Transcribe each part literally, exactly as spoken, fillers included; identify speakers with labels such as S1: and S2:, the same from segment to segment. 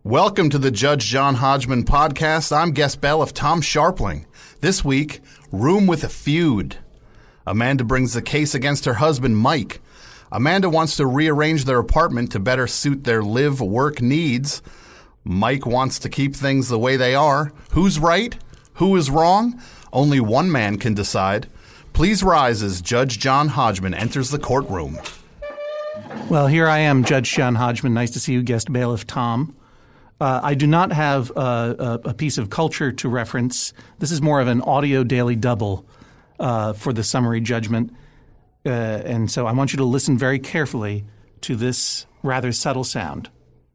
S1: Welcome to the Judge John Hodgman podcast. I'm guest bailiff Tom Sharpling. This week, Room with a Feud. Amanda brings the case against her husband, Mike. Amanda wants to rearrange their apartment to better suit their live-work needs. Mike wants to keep things the way they are. Who's right? Who is wrong? Only one man can decide. Please rise as Judge John Hodgman enters the courtroom.
S2: Well, here I am, Judge John Hodgman. Nice to see you, guest bailiff Tom. Uh, I do not have uh, a, a piece of culture to reference. This is more of an audio daily double uh, for the summary judgment. Uh, and so I want you to listen very carefully to this rather subtle sound.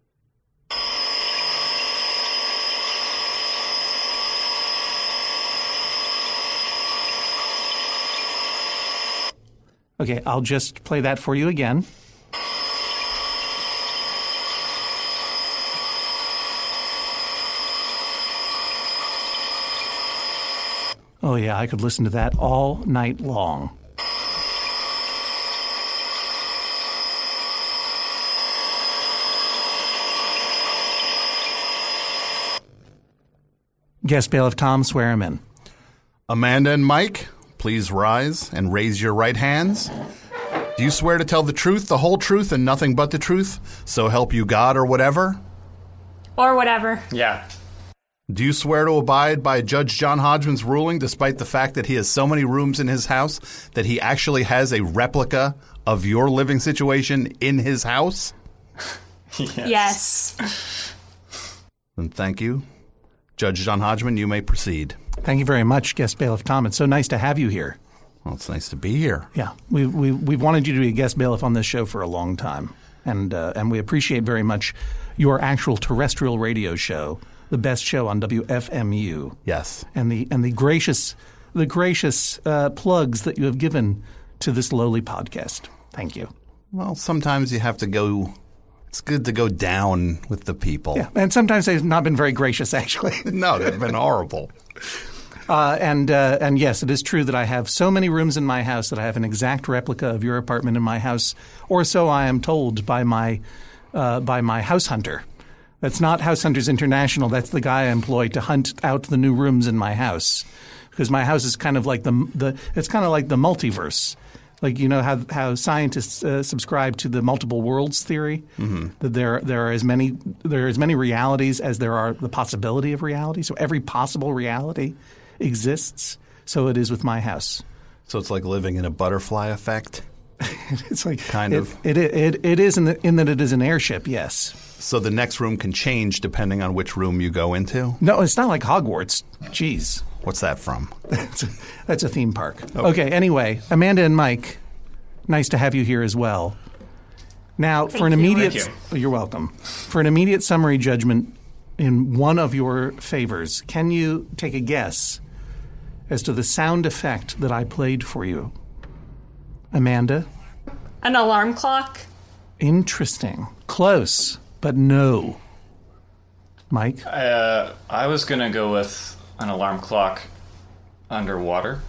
S2: Okay, I'll just play that for you again. Oh, yeah, I could listen to that all night long. Guest bailiff Tom, swear him in.
S1: Amanda and Mike, please rise and raise your right hands. Do you swear to tell the truth, the whole truth, and nothing but the truth? So help you God or whatever?
S3: Or whatever.
S4: Yeah.
S1: Do you swear to abide by Judge John Hodgman's ruling despite the fact that he has so many rooms in his house that he actually has a replica of your living situation in his house?
S3: Yes. Yes.
S1: Then thank you. Judge John Hodgman, you may proceed.
S2: Thank you very much, guest bailiff Tom. It's so nice to have you here.
S1: Well, it's nice to be here.
S2: Yeah, we, we, we've wanted you to be a guest bailiff on this show for a long time, and uh, and we appreciate very much your actual terrestrial radio show, the best show on W F M U.
S1: Yes,
S2: and the and the gracious the gracious uh, plugs that you have given to this lowly podcast. Thank you.
S1: Well, sometimes you have to go. It's good to go down with the people.
S2: Yeah, and sometimes they've not been very gracious, actually.
S1: No, they've been horrible.
S2: Uh, and uh, and yes, it is true that I have so many rooms in my house that I have an exact replica of your apartment in my house, or so I am told by my uh, by my house hunter. That's not House Hunters International. That's the guy I employ to hunt out the new rooms in my house, because my house is kind of like the the it's kind of like the multiverse. Like, you know how how scientists uh, subscribe to the multiple worlds theory, mm-hmm. that there there are as many there are as many realities as there are the possibility of reality. So every possible reality exists. So it is with my house.
S1: So it's like living in a butterfly effect.
S2: It's like
S1: kind
S2: it,
S1: of.
S2: It it it is in, the, in that it is an airship. Yes.
S1: So the next room can change depending on which room you go into?
S2: No, it's not like Hogwarts. Jeez.
S1: What's that from?
S2: that's, a, that's a theme park.
S1: Okay.
S2: okay. Anyway, Amanda and Mike, nice to have you here as well. Now,
S3: Thank
S2: for an
S3: you.
S2: immediate,
S4: Thank you.
S2: oh, you're welcome. For an immediate summary judgment in one of your favors, can you take a guess as to the sound effect that I played for you? Amanda?
S3: An alarm clock?
S2: Interesting. Close, but no. Mike?
S4: Uh, I was going to go with an alarm clock underwater.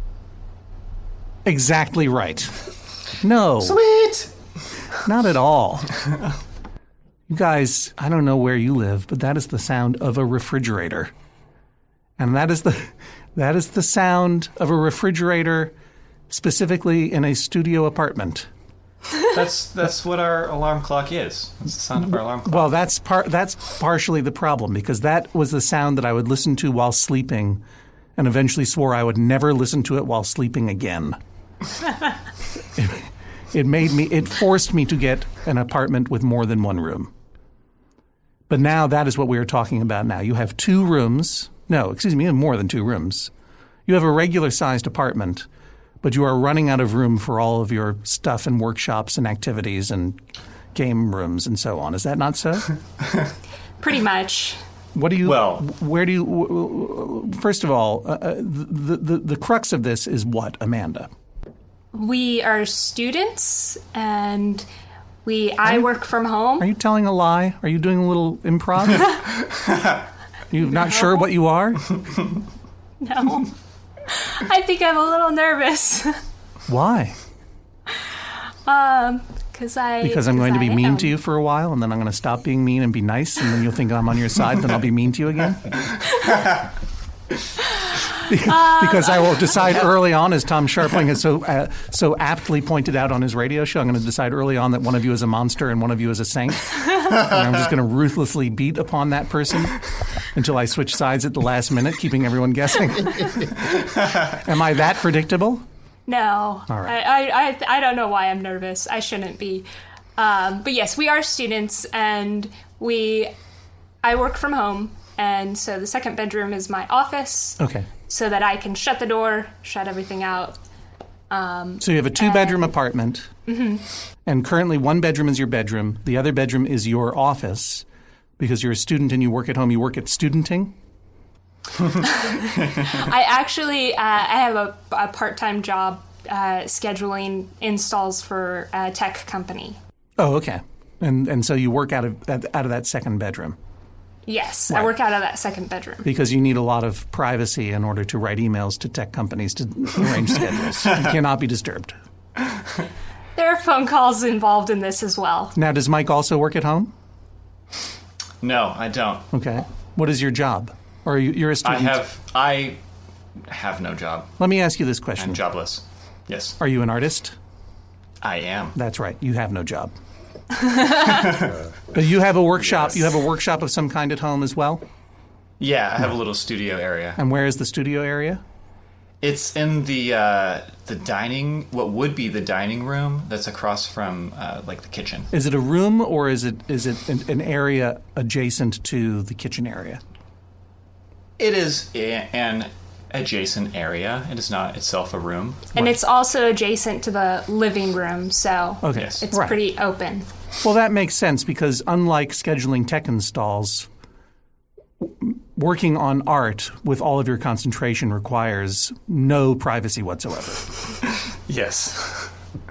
S2: Exactly right. No.
S4: Sweet!
S2: Not at all. You guys, I don't know where you live, but that is the sound of a refrigerator. And that is the that is the sound of a refrigerator specifically in a studio apartment.
S4: That's that's what our alarm clock is. That's the sound of our alarm clock.
S2: Well, that's par- that's partially the problem, because that was the sound that I would listen to while sleeping and eventually swore I would never listen to it while sleeping again. it, it made me it forced me to get an apartment with more than one room. But now that is what we are talking about now. You have two rooms. No, excuse me, you have more than two rooms. You have a regular-sized apartment, but you are running out of room for all of your stuff and workshops and activities and game rooms and so on. Is that not so?
S3: Pretty much.
S2: What do you?
S4: Well,
S2: where do you? First of all, uh, the, the the crux of this is what, Amanda?
S3: We are students, and we. I work from home.
S2: Are you telling a lie? Are you doing a little improv? You're not
S3: No.
S2: sure what you are?
S3: No. I think I'm a little nervous.
S2: Why?
S3: Um, Because I
S2: Because I'm going to be
S3: I
S2: mean
S3: am.
S2: to you for a while, and then I'm going to stop being mean and be nice, and then you'll think I'm on your side, then I'll be mean to you again? Because I will decide early on, as Tom Sharpling has so uh, so aptly pointed out on his radio show, I'm going to decide early on that one of you is a monster and one of you is a saint. And I'm just going to ruthlessly beat upon that person until I switch sides at the last minute, keeping everyone guessing. Am I that predictable?
S3: No.
S2: All right.
S3: I, I, I, I don't know why I'm nervous. I shouldn't be. Um, but yes, we are students, and we I work from home, and so the second bedroom is my office.
S2: Okay.
S3: So that I can shut the door, shut everything out. Um,
S2: So you have a two-bedroom apartment,
S3: mm-hmm.
S2: and currently one bedroom is your bedroom. The other bedroom is your office because you're a student and you work at home. You work at studenting?
S3: I actually uh, I have a, a part-time job uh, scheduling installs for a tech company.
S2: Oh, okay. And and so you work out of out of that second bedroom
S3: Yes,
S2: Right.
S3: I work out of that second bedroom.
S2: because you need a lot of privacy in order to write emails to tech companies to arrange schedules. You cannot be disturbed.
S3: There are phone calls involved in this as well.
S2: Now, does Mike also work at home?
S4: No, I don't.
S2: Okay. What is your job? Or you- you're a
S4: I
S2: student?
S4: have I have no job.
S2: Let me ask you this question.
S4: I'm jobless. Yes,
S2: Are you an artist?
S4: I am.
S2: That's right. You have no job. But you have a workshop.
S4: Yes.
S2: You have a workshop of some kind at home as well.
S4: Yeah, I have a little studio area.
S2: And where is the studio area?
S4: It's in the uh, the dining, what would be the dining room that's across from uh, like the kitchen.
S2: Is it a room or is it is it an, an area adjacent to the kitchen area?
S4: It is a, an adjacent area. It is not itself a room.
S3: And it's also adjacent to the living room, so
S2: Okay.
S4: Yes.
S3: it's
S2: Right.
S3: pretty open.
S2: Well, that makes sense because unlike scheduling tech installs, w- working on art with all of your concentration requires no privacy whatsoever.
S4: Yes.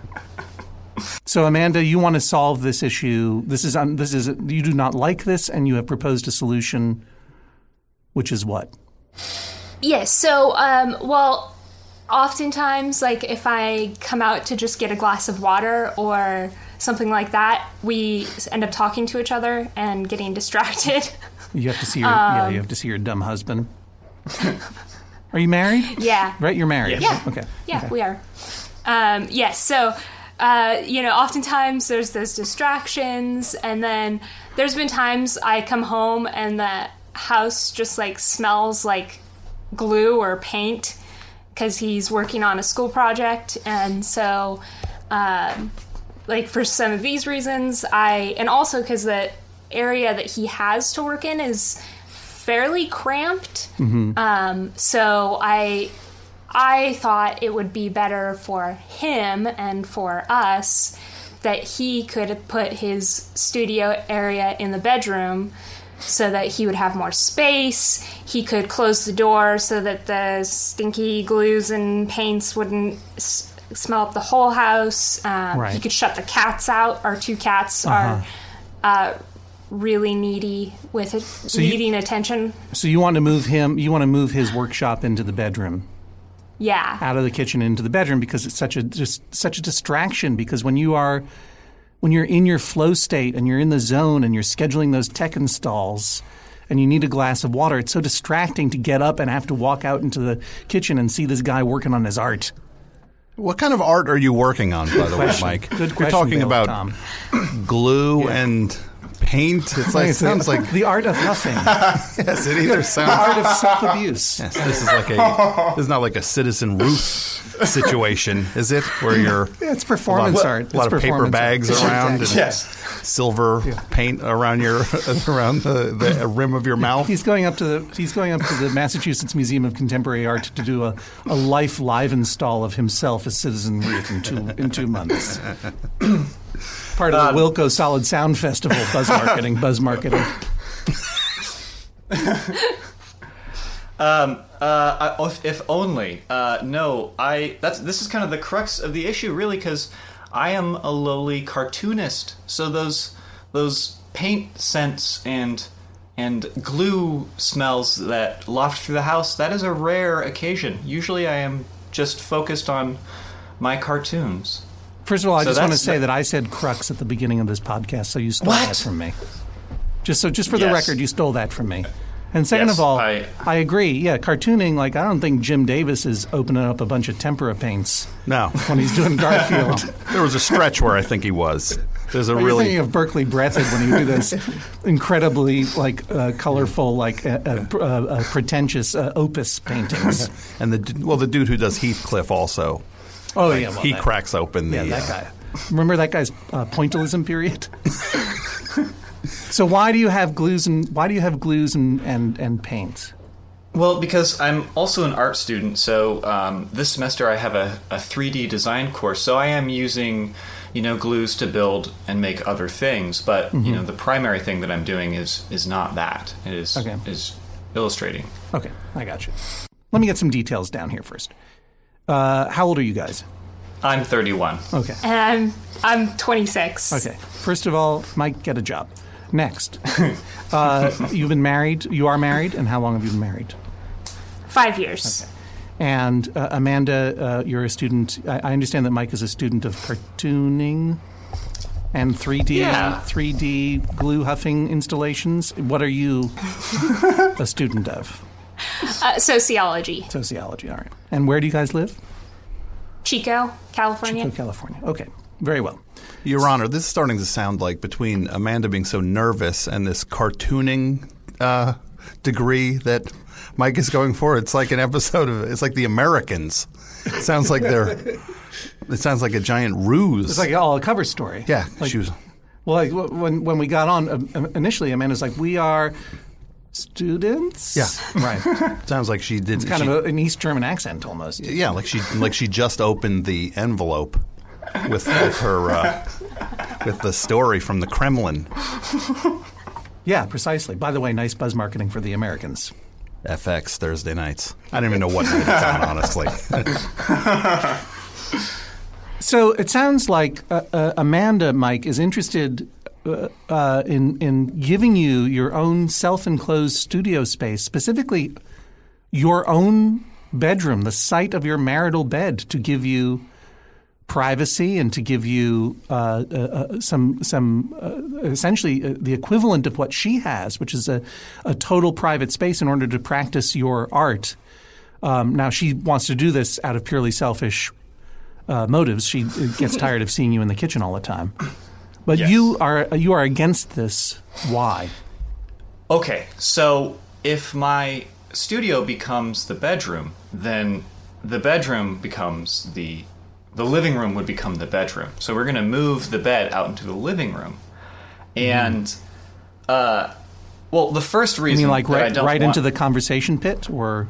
S2: So, Amanda, you want to solve this issue. This is un- this is you do not like this, and you have proposed a solution, which is what?
S3: Yes, so, um, well, oftentimes, like, if I come out to just get a glass of water or something like that, we end up talking to each other and getting distracted.
S2: You have to see your yeah. You have to see your dumb husband. Are you married?
S3: Yeah.
S2: Right, you're married.
S3: Yeah.
S2: Okay.
S3: Yeah,
S2: Okay.
S3: we are. Um, yes, so, uh, you know, oftentimes there's those distractions, and then there's been times I come home and the house just, like, smells like glue or paint because he's working on a school project, and so, um, like, for some of these reasons, I, and also because the area that he has to work in is fairly cramped, um, so I... I thought it would be better for him and for us that he could put his studio area in the bedroom so that he would have more space. He could close the door so that the stinky glues and paints wouldn't s- smell up the whole house. Um,
S2: Right.
S3: He could shut the cats out. Our two cats are uh, really needy with it,
S2: you-
S3: needing attention.
S2: So you want to move him? You want to move his workshop into the bedroom?
S3: Yeah.
S2: Out of the kitchen into the bedroom because it's such a just such a distraction because when you are when you're in your flow state and you're in the zone and you're scheduling those tech installs and you need a glass of water, it's so distracting to get up and have to walk out into the kitchen and see this guy working on his art.
S1: What kind of art are you working on, by the way,
S2: Question.
S1: Mike?
S2: Good
S1: You're
S2: question,
S1: talking
S2: Bill,
S1: about
S2: Tom.
S1: glue and paint. It's like
S2: It's
S1: sounds like
S2: the art of nothing.
S1: yes, it either
S2: The
S1: sounds.
S2: art of self-abuse.
S1: Yes, this is like a. This is not like a Citizen Ruth situation, is it? Where you're
S2: It's performance
S1: a lot,
S2: art.
S1: a lot
S2: It's
S1: of paper
S2: performance
S1: bags
S2: art.
S1: around and
S4: Yes.
S1: silver paint around your around the, the rim of your mouth.
S2: He's going up to the he's going up to the Massachusetts Museum of Contemporary Art to do a, a life live install of himself as Citizen Ruth in two in two months. Part of the Wilco Solid Sound Festival, buzz marketing, buzz marketing.
S4: Um, uh, I- if, if only. Uh, no, I. That's this is kind of the crux of the issue, really, because I am a lowly cartoonist. So those those paint scents and and glue smells that loft through the house, that is a rare occasion. Usually, I am just focused on my cartoons.
S2: First of all, I
S4: So
S2: just want to
S4: that's
S2: say
S4: the-
S2: that I said crux at the beginning of this podcast, so you stole
S4: What?
S2: that from me. Just so, just for the
S4: Yes.
S2: record, you stole that from me. And second
S4: Yes,
S2: of all,
S4: I-
S2: I agree. Yeah, cartooning, like, I don't think Jim Davis is opening up a bunch of tempera paints
S1: No.
S2: when he's doing Garfield.
S1: There was a stretch where I think he was. There's a
S2: Are you
S1: really
S2: thinking of Berkeley Breathed when he would do this incredibly, like, uh, colorful, like, uh, uh, uh, pretentious uh, opus paintings?
S1: and the d- well the dude who does Heathcliff also.
S2: Oh, yeah. Well,
S1: he
S2: that,
S1: cracks open the
S2: Yeah, that
S1: uh,
S2: guy. Remember that guy's uh, pointillism period? So why do you have glues and why do you have glues and, and, and paints?
S4: Well, because I'm also an art student, so um, this semester I have a, a three D design course, so I am using, you know, glues to build and make other things, but,
S2: Mm-hmm.
S4: you know, the primary thing that I'm doing is is not that. It is,
S2: Okay.
S4: is illustrating.
S2: Okay, I got you. Let me get some details down here first. Uh, how old are you guys?
S4: I'm thirty-one.
S2: Okay.
S3: And I'm I'm twenty-six.
S2: Okay. First of all, Mike, get a job. Next, uh, you've been married. You are married, and how long have you been married?
S3: Five years.
S2: And uh, Amanda, uh, you're a student. I, I understand that Mike is a student of cartooning and three D
S4: Yeah.
S2: three D glue huffing installations. What are you a student of?
S3: Uh, sociology.
S2: Sociology. All right. And where do you guys live?
S3: Chico, California.
S2: Chico, California. Okay. Very well.
S1: Your Honor, this is starting to sound like between Amanda being so nervous and this cartooning uh, degree that Mike is going for. It's like an episode of. It's like The Americans. It sounds like they're. It sounds like a giant ruse.
S2: It's like all a cover story.
S1: yeah,
S2: Like,
S1: she was.
S2: well, like w- when when we got on uh, initially, Amanda's like, "We are students."
S1: Yeah.
S2: Right.
S1: Sounds like she did.
S2: It's kind
S1: she-
S2: of a, an East German accent almost.
S1: Yeah, like she like she just opened the envelope with, with her uh, with the story from the Kremlin.
S2: Yeah, precisely. By the way, nice buzz marketing for the Americans.
S1: F X Thursday nights. I don't even know what night it's on, honestly.
S2: So it sounds like uh, uh, Amanda, Mike, is interested uh, uh, in in giving you your own self-enclosed studio space, specifically your own bedroom, the site of your marital bed, to give you privacy and to give you uh, uh, uh, some some uh, essentially uh, the equivalent of what she has, which is a, a total private space in order to practice your art. Um, now she wants to do this out of purely selfish uh, motives. She gets tired of seeing you in the kitchen all the time. But
S4: Yes.
S2: you are you are against this. Why?
S4: Okay, so if my studio becomes the bedroom, then the bedroom becomes the the living room would become the bedroom. So we're going to move the bed out into the living room. And uh well, the first
S2: You
S4: reason
S2: mean like
S4: that I
S2: right,
S4: don't
S2: right
S4: want,
S2: into the conversation pit, or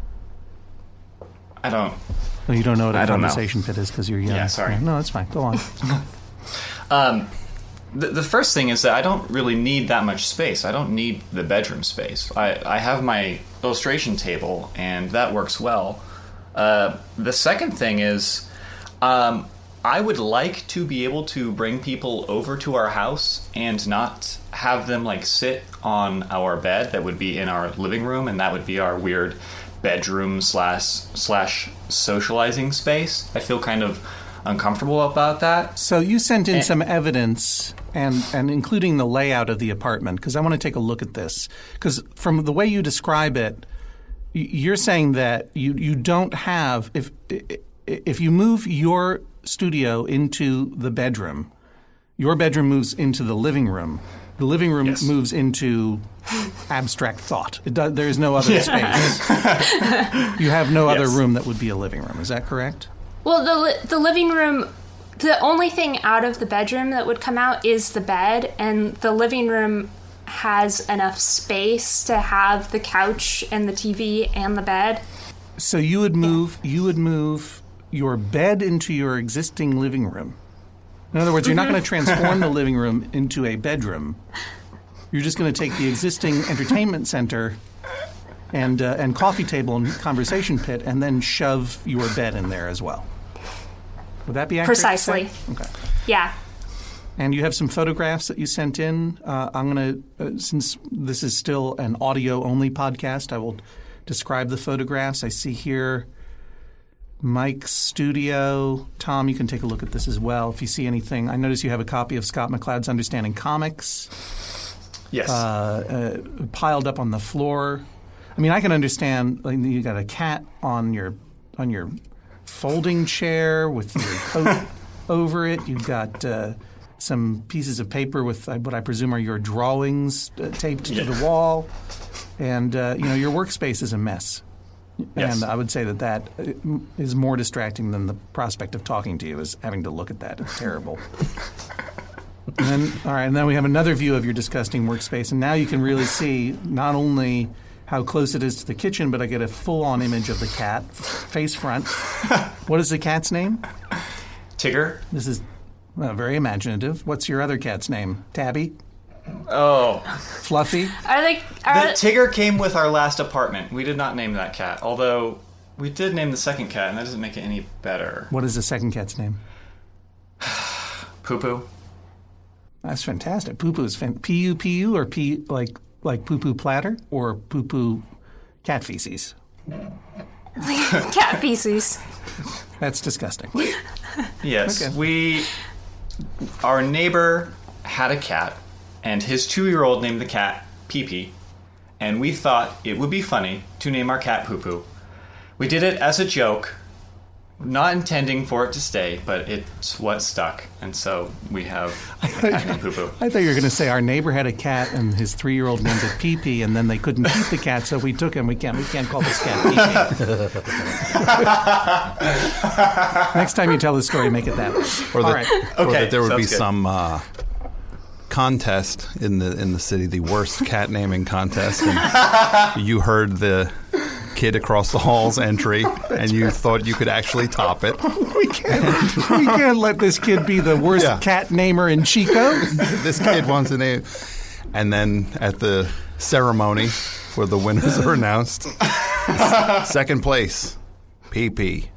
S4: I don't
S2: no, you don't know what a
S4: I don't know.
S2: conversation pit is because you're young.
S4: Yeah, sorry.
S2: No, that's fine. Go on.
S4: Um, the, the first thing is that I don't really need that much space. I don't need the bedroom space. I, I have my illustration table, and that works well. Uh, the second thing is um, I would like to be able to bring people over to our house and not have them like sit on our bed that would be in our living room, and that would be our weird bedroom slash slash socializing space. I feel kind of uncomfortable about that.
S2: So you sent in
S4: And-
S2: some evidence, and, and including the layout of the apartment, because I want to take a look at this. Because from the way you describe it, y- you're saying that you, you don't have if if you move your studio into the bedroom, your bedroom moves into the living room. The living room
S4: Yes.
S2: moves into abstract thought. It does, there is no other space. You have no other
S4: Yes.
S2: room that would be a living room. Is that correct?
S3: Well, the li- the living room, the only thing out of the bedroom that would come out is the bed, and the living room has enough space to have the couch and the T V and the bed.
S2: So you would move you would move your bed into your existing living room. In other words, you're not going to transform the living room into a bedroom. You're just going to take the existing entertainment center and uh, and coffee table and conversation pit and then shove your bed in there as well. Would that be accurate to say?
S3: Precisely.
S2: Okay.
S3: Yeah.
S2: And you have some photographs that you sent in. Uh, I'm going to, uh, since this is still an audio-only podcast, I will describe the photographs. I see here Mike's studio. Tom, you can take a look at this as well if you see anything. I notice you have a copy of Scott McCloud's Understanding Comics
S4: Yes.
S2: uh, uh, piled up on the floor. I mean, I can understand. Like, you got a cat on your on your folding chair with your coat over it. You've got uh, some pieces of paper with uh, what I presume are your drawings uh, taped
S4: Yeah.
S2: to the wall, and uh, you know your workspace is a mess.
S4: Yes.
S2: And I would say that that is more distracting than the prospect of talking to you, is having to look at that. It's terrible. And then, all right, and then we have another view of your disgusting workspace, and now you can really see not only how close it is to the kitchen, but I get a full-on image of the cat, face front. What is the cat's name?
S4: Tigger.
S2: This is uh, very imaginative. What's your other cat's name? Tabby?
S4: Oh.
S2: Fluffy?
S3: Are they?
S4: The
S3: Are,
S4: Tigger came with our last apartment. We did not name that cat, although we did name the second cat, and that doesn't make it any better.
S2: What is the second cat's name?
S4: Poo Poo.
S2: That's fantastic. Poo Poo is fan- P U P U or P like like poo poo platter or poo poo cat feces.
S3: cat feces.
S2: That's disgusting.
S4: Yes,
S2: Okay.
S4: we. Our neighbor had a cat, and his two-year-old named the cat Pee Pee, and we thought it would be funny to name our cat Poo Poo. We did it as a joke, not intending for it to stay, but it's what stuck, and so we have a cat named Poo Poo.
S2: I thought you were going to say our neighbor had a cat and his three-year-old named it Pee Pee, and then they couldn't keep the cat, so we took him. We can't. We can't call this cat Pee Pee. Next time you tell the story, make it that way.
S1: Or
S2: All
S1: that,
S2: right.
S1: or
S4: Okay,
S1: that there would be
S4: sounds good.
S1: some uh, contest in the in the city, the worst cat naming contest, and you heard the kid across the hall's entry, and you thought you could actually top it.
S2: We can't. We can't let this kid be the worst
S1: Yeah.
S2: cat namer in Chico.
S1: This kid wants a name. And then at the ceremony where the winners are announced, second place, P P.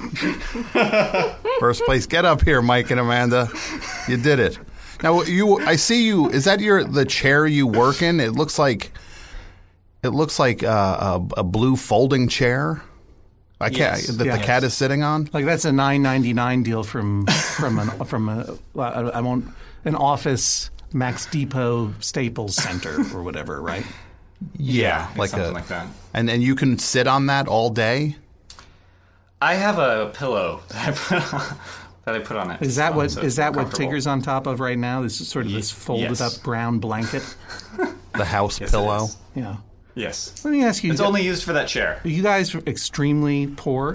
S1: First place, get up here, Mike and Amanda. You did it. Now you, I see you. Is that your the chair you work in? It looks like it looks like uh, a, a blue folding chair. I can't
S4: Yes.
S1: that
S2: Yeah.
S1: the cat is sitting on.
S2: Like that's a nine ninety-nine deal from from an from a I I won't an Office Max Depot Staples Center or whatever, right?
S1: Yeah,
S4: It's
S1: like
S4: something
S1: a
S4: like that.
S1: and and you can sit on that all day.
S4: I have a pillow that I put on, that I put on it.
S2: Is that
S4: um,
S2: what
S4: so
S2: is
S4: it's
S2: that
S4: more
S2: what
S4: comfortable.
S2: Tigger's on top of right now? This is sort of
S4: Ye-
S2: this folded
S4: yes.
S2: up brown blanket.
S1: The house
S4: Yes, it
S1: pillow.
S4: is.
S2: Yeah.
S4: Yes.
S2: Let me ask you.
S4: It's only used for that chair.
S2: Are you guys extremely poor?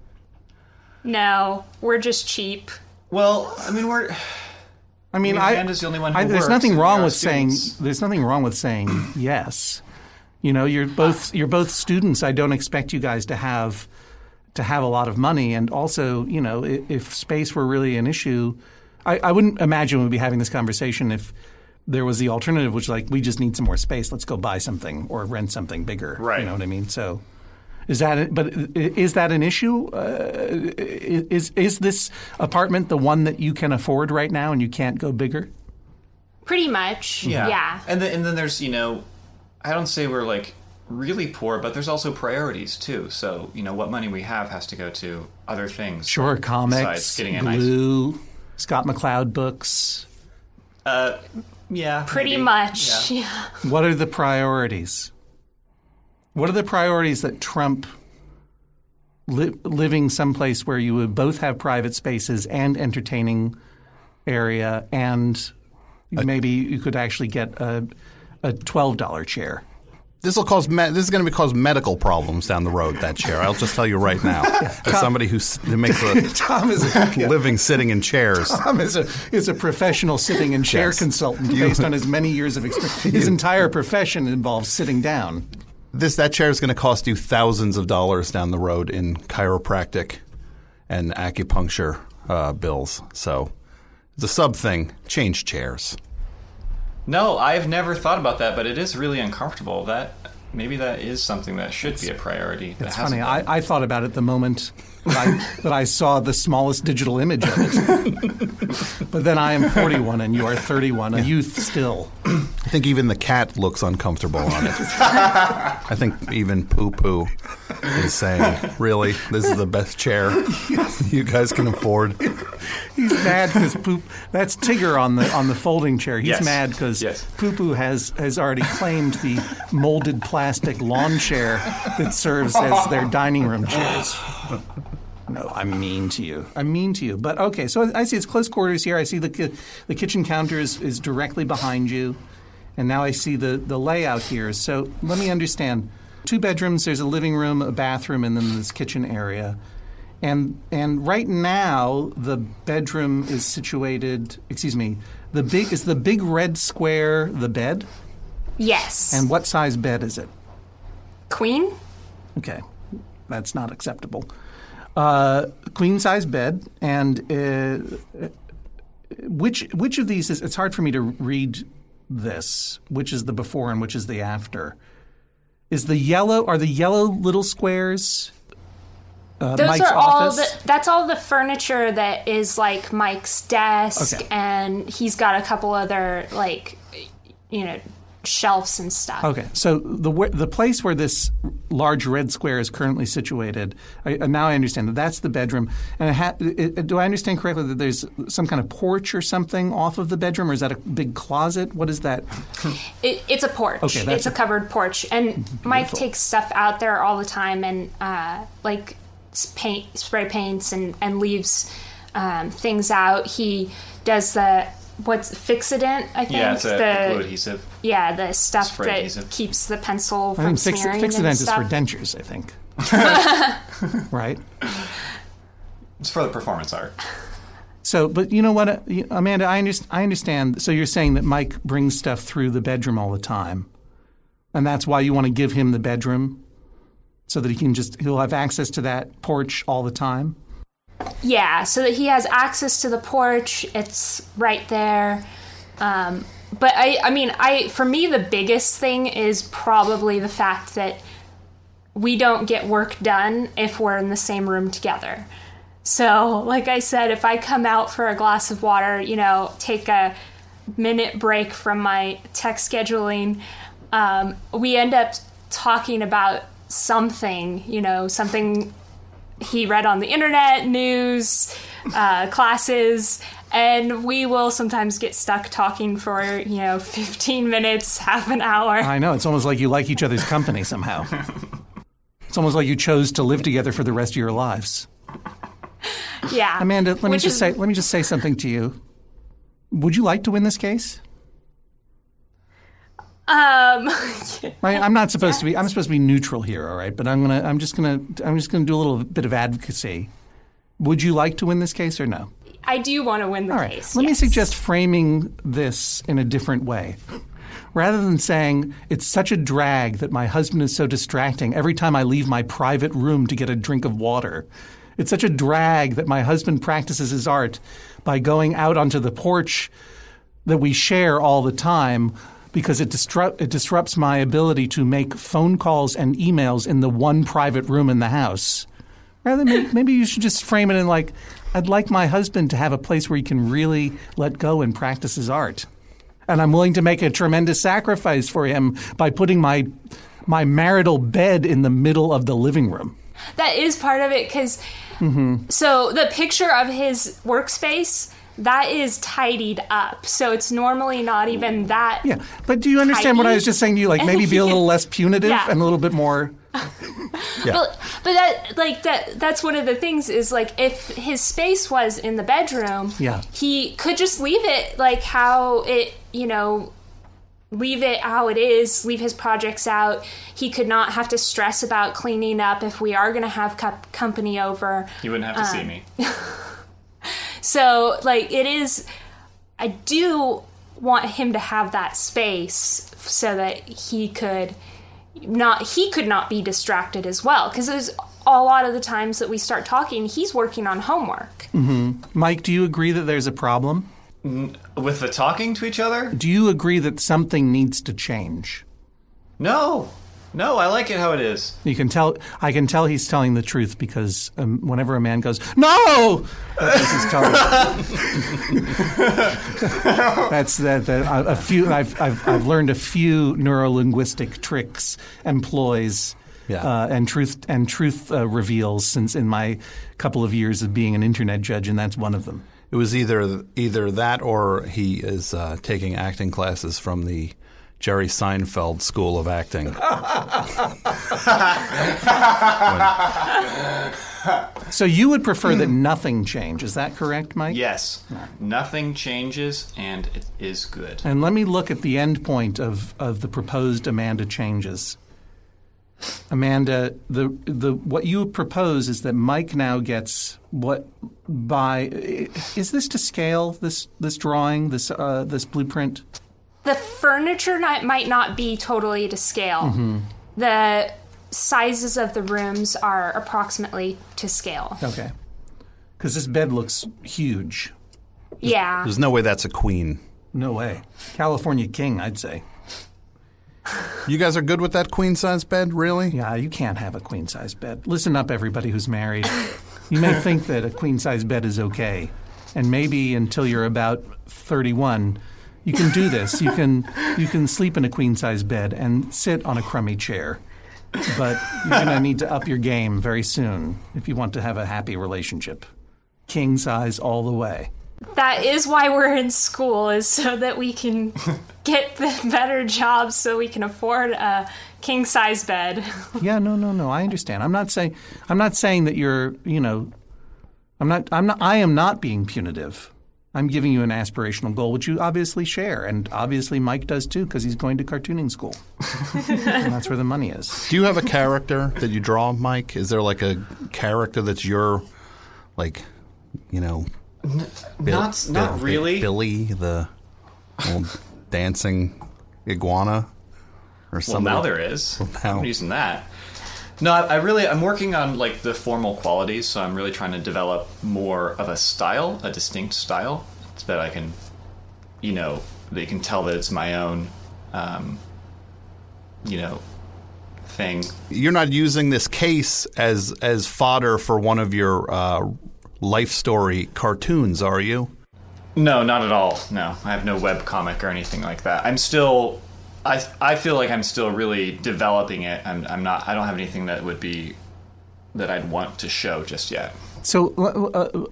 S3: No, we're just cheap.
S4: Well, I mean, we're.
S2: I mean,
S4: I
S2: I,
S4: mean, Amanda's the only one who
S2: I there's
S4: works,
S2: nothing
S4: and we
S2: wrong
S4: are
S2: with saying
S4: students.
S2: there's nothing wrong with saying yes. You know, you're both you're both students. I don't expect you guys to have to have a lot of money, and also, you know, if, if space were really an issue, I, I wouldn't imagine we'd be having this conversation if there was the alternative, which is like we just need some more space. Let's go buy something or rent something bigger.
S4: Right.
S2: You know what I mean? So. Is that but is that an issue? Uh, is is this apartment the one that you can afford right now, and you can't go bigger?
S3: Pretty much.
S4: Yeah.
S3: Yeah.
S4: And then, and then there's, you know, I don't say we're like really poor, but there's also priorities too. So, you know, what money we have has to go to other things.
S2: Sure, comics,
S4: besides getting a nice.
S2: glue, Scott McCloud books.
S4: Uh, yeah.
S3: Pretty
S4: maybe.
S3: much.
S4: Yeah.
S3: Yeah.
S2: What are the priorities? What are the priorities that trump li- living someplace where you would both have private spaces and entertaining area, and maybe you could actually get a a twelve dollar chair?
S1: This will cause me- this is going to cause medical problems down the road. That chair, I'll just tell you right now, as somebody who, s- who makes a
S2: Tom is a,
S1: living sitting in chairs.
S2: Tom is a is a professional sitting and chair
S1: Yes.
S2: consultant based on his many years of experience. His entire profession involves sitting down.
S1: This that chair is going to cost you thousands of dollars down the road in chiropractic and acupuncture uh, bills. So it's a sub thing. Change chairs.
S4: No, I've never thought about that, but it is really uncomfortable. That maybe that is something that should be a priority. That
S2: It's
S4: hasn't
S2: funny.
S4: been.
S2: I, I thought about it the moment that I, that I saw the smallest digital image of it. But then I am forty-one and you are thirty-one, a youth still.
S1: I think even the cat looks uncomfortable on it. I think even Poo Poo is saying, really, this is the best chair you guys can afford.
S2: He's mad because Poop. That's Tigger on the on the folding chair. He's
S4: Yes.
S2: mad because
S4: Yes.
S2: Poo Poo has has already claimed the molded plastic lawn chair that serves as their dining room chairs. No, I'm mean to you. I'm mean to you. But okay, so I see it's close quarters here. I see the ki- the kitchen counter is, is directly behind you, and now I see the the layout here. So let me understand. Two bedrooms. There's a living room, a bathroom, and then this kitchen area. And and right now the bedroom is situated. Excuse me. The big is the big red square the bed.
S3: Yes.
S2: And what size bed is it?
S3: Queen?
S2: Okay, that's not acceptable. Uh, queen size bed, and uh, which which of these is? It's hard for me to read this. Which is the before and which is the after? Is the yellow? Are the yellow little squares? Uh,
S3: Those
S2: Mike's
S3: are all
S2: office?
S3: the, that's all the furniture that is like Mike's desk,
S2: Okay.
S3: and he's got a couple other like, you know, shelves and stuff.
S2: Okay, so the wh- the place where this large red square is currently situated, I, uh, now I understand that that's the bedroom. And it ha- it, do I understand correctly that there's some kind of porch or something off of the bedroom, or is that a big closet? What is that?
S3: It, it's a porch.
S2: Okay, that's
S3: it's a
S2: a-
S3: covered porch, and Mike takes stuff out there all the time, and uh, like s- paint, spray paints, and and leaves um, things out. He does the what's Fixident, I think.
S4: Yeah, it's a
S3: the,
S4: glue adhesive.
S3: Yeah, the stuff
S4: Spray
S3: that
S4: adhesive.
S3: keeps the pencil
S2: I
S3: from
S2: think fix,
S3: smearing
S2: Fixident
S3: and
S2: is
S3: stuff.
S2: for dentures, I think. Right?
S4: It's for the performance art.
S2: So, but you know what, uh, Amanda, I, under- I understand. So you're saying that Mike brings stuff through the bedroom all the time, and that's why you want to give him the bedroom so that he can just, he'll have access to that porch all the time?
S3: Yeah, so that he has access to the porch. It's right there. Um, but I, I mean, I for me, the biggest thing is probably the fact that we don't get work done if we're in the same room together. So, like I said, if I come out for a glass of water, you know, take a minute break from my tech scheduling, um, we end up talking about something, you know, something he read on the internet, news, uh, classes, and we will sometimes get stuck talking for, you know, fifteen minutes, half an hour.
S2: I know. It's almost like you like each other's company somehow. It's almost like you chose to live together for the rest of your lives.
S3: Yeah.
S2: Amanda, let me
S3: Which
S2: just
S3: is-
S2: say let me just say something to you. Would you like to win this case?
S3: Um,
S2: Right? I'm not supposed to be I'm supposed to be neutral here, all right? But I'm going to I'm just going to I'm just going to do a little bit of advocacy. Would you like to win this case or no?
S3: I do want to win the
S2: All right.
S3: case.
S2: Let me
S3: yes.
S2: suggest framing this in a different way. Rather than saying, it's such a drag that my husband is so distracting every time I leave my private room to get a drink of water. It's such a drag that my husband practices his art by going out onto the porch that we share all the time because it, disrupt, it disrupts my ability to make phone calls and emails in the one private room in the house. Rather, maybe, maybe you should just frame it in like, I'd like my husband to have a place where he can really let go and practice his art. And I'm willing to make a tremendous sacrifice for him by putting my my marital bed in the middle of the living room.
S3: That is part of it, because
S2: Mm-hmm.
S3: so the picture of his workspace, that is tidied up. So it's normally not even that.
S2: Yeah, but do you understand what I was
S3: Tidy?
S2: just saying to you? Like maybe be a little less punitive
S3: Yeah.
S2: and a little bit more.
S3: But but that like that that's one of the things is like if his space was in the bedroom,
S2: Yeah.
S3: he could just leave it like how it, you know, leave it how it is, leave his projects out. He could not have to stress about cleaning up if we are going to have co- company over.
S4: You wouldn't have to see me.
S3: So like it is, I do want him to have that space so that he could not he could not be distracted as well, because there's a lot of the times that we start talking, he's working on homework.
S2: Mike, do you agree that there's a problem?
S4: With the talking to each other?
S2: Do you agree that something needs to change?
S4: No. No, I like it how it is.
S2: You can tell. I can tell he's telling the truth because um, whenever a man goes, "No," that's his telling. That's that. that a, a few. I've, I've I've learned a few neurolinguistic tricks and ploys,
S1: Yeah.
S2: uh, and truth and truth uh, reveals since in my couple of years of being an internet judge, and that's one of them.
S1: It was either either that or he is uh, taking acting classes from the Jerry Seinfeld School of Acting.
S2: So you would prefer that nothing change. Is that correct, Mike?
S4: Yes. Nothing changes, and it is good.
S2: And let me look at the end point of, of the proposed Amanda changes. Amanda, the the what you propose is that Mike now gets what by is this to scale, this this drawing, this uh, this blueprint?
S3: The furniture not, might not be totally to scale.
S2: Mm-hmm.
S3: The sizes of the rooms are approximately to scale.
S2: Okay. Because this bed looks huge.
S3: Yeah.
S1: There's no way that's a queen.
S2: No way. California king, I'd say.
S1: You guys are good with that queen-size bed, really?
S2: Yeah, you can't have a queen-size bed. Listen up, everybody who's married. You may think that a queen-size bed is okay, and maybe until you're about thirty-one, you can do this. You can you can sleep in a queen-size bed and sit on a crummy chair. But you're going to need to up your game very soon if you want to have a happy relationship. King size all the way.
S3: That is why we're in school, is so that we can get the better jobs so we can afford a king-size bed.
S2: Yeah, no, no, no. I understand. I'm not saying I'm not saying that you're, you know, I'm not I'm not I am not being punitive. I'm giving you an aspirational goal, which you obviously share, and obviously Mike does too, because he's going to cartooning school, and that's where the money is.
S1: Do you have a character that you draw, Mike? Is there like a character that's your, like, you know, Bill,
S4: Not, not
S1: Bill-
S4: really.
S1: Billy, the old dancing iguana, or
S4: Well,
S1: something?
S4: now there is.
S1: Well, now-
S4: I'm using that. No, I, I really, I'm working on like the formal qualities, so I'm really trying to develop more of a style, a distinct style, so that I can, you know, they can tell that it's my own, um, you know, thing.
S1: You're not using this case as as fodder for one of your uh, life story cartoons, are you?
S4: No, not at all. No, I have no webcomic or anything like that. I'm still, I I feel like I'm still really developing it. I'm I'm not. I don't have anything that would be that I'd want to show just yet.
S2: So uh,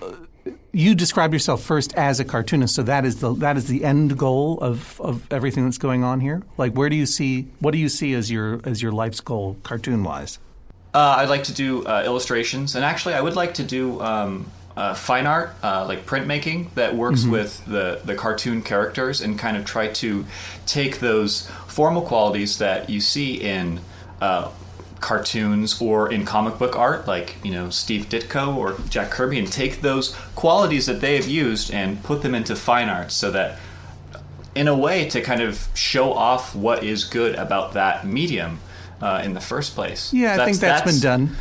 S2: you describe yourself first as a cartoonist. So that is the that is the end goal of, of everything that's going on here. Like, where do you see what do you see as your as your life's goal, cartoon wise?
S4: Uh, I'd like to do uh, illustrations, and actually, I would like to do um, uh, fine art, uh, like printmaking, that works
S2: Mm-hmm.
S4: with the, the cartoon characters and kind of try to take those formal qualities that you see in uh, cartoons or in comic book art, like, you know, Steve Ditko or Jack Kirby, and take those qualities that they have used and put them into fine art, so that, in a way, to kind of show off what is good about that medium uh, in the first place.
S2: Yeah, I think that's been done.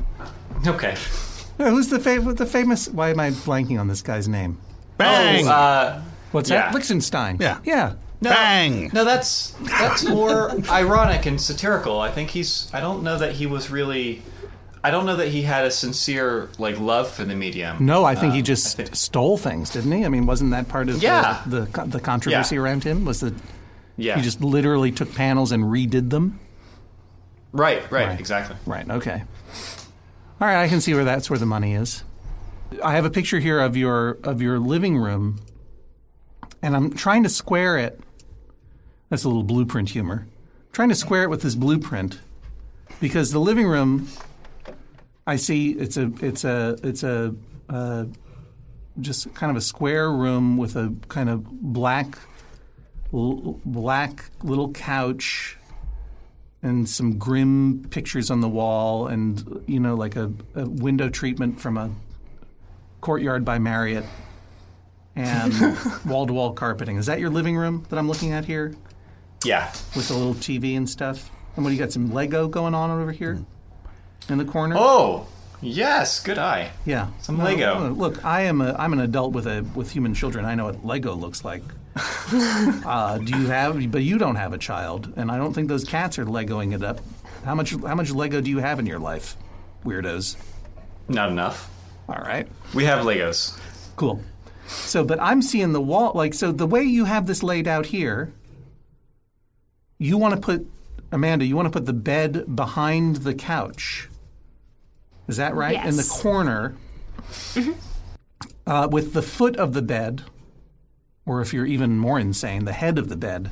S4: Okay.
S2: Uh, Who's the fa- the famous? Why am I blanking on this guy's name?
S1: Bang!
S4: Oh, uh,
S2: What's
S4: yeah.
S2: that? Lichtenstein.
S1: Yeah.
S2: Yeah.
S4: no,
S1: Bang!
S4: No, that's that's more ironic and satirical. I think he's. I don't know that he was really. I don't know that he had a sincere like love for the medium.
S2: No, I think
S4: Uh,
S2: he just
S4: I think-
S2: stole things, didn't he? I mean, wasn't that part of
S4: Yeah.
S2: the, the the controversy
S4: Yeah.
S2: around him? Was that
S4: yeah.
S2: he just literally took panels and redid them?
S4: right, right,
S2: Right.
S4: exactly.
S2: Right. Okay. All right. I can see where that's where the money is. I have a picture here of your of your living room, and I'm trying to square it. That's a little blueprint humor. Trying to square it with this blueprint, because the living room, I see it's a it's a it's a uh, just kind of a square room with a kind of black l- black little couch and some grim pictures on the wall, and, you know, like a, a window treatment from a Courtyard by Marriott, and wall-to-wall carpeting. Is that your living room that I'm looking at here
S4: Yeah.
S2: with a little T V and stuff? And what, do you got some Lego going on over here in the corner?
S4: Oh, yes. Good eye.
S2: Yeah.
S4: Some
S2: No,
S4: Lego.
S2: no, Look, I am a I'm an adult with a with human children. I know what Lego looks like. uh, do you have? But you don't have a child, and I don't think those cats are Legoing it up. How much? How much Lego do you have in your life, weirdos?
S4: Not enough.
S2: All right.
S4: We have Legos.
S2: Cool. So, but I'm seeing the wall. Like, so the way you have this laid out here, you want to put, Amanda, you want to put the bed behind the couch. Is that right?
S3: Yes.
S2: In the corner,
S3: Mm-hmm.
S2: uh, with the foot of the bed, or if you're even more insane, the head of the bed,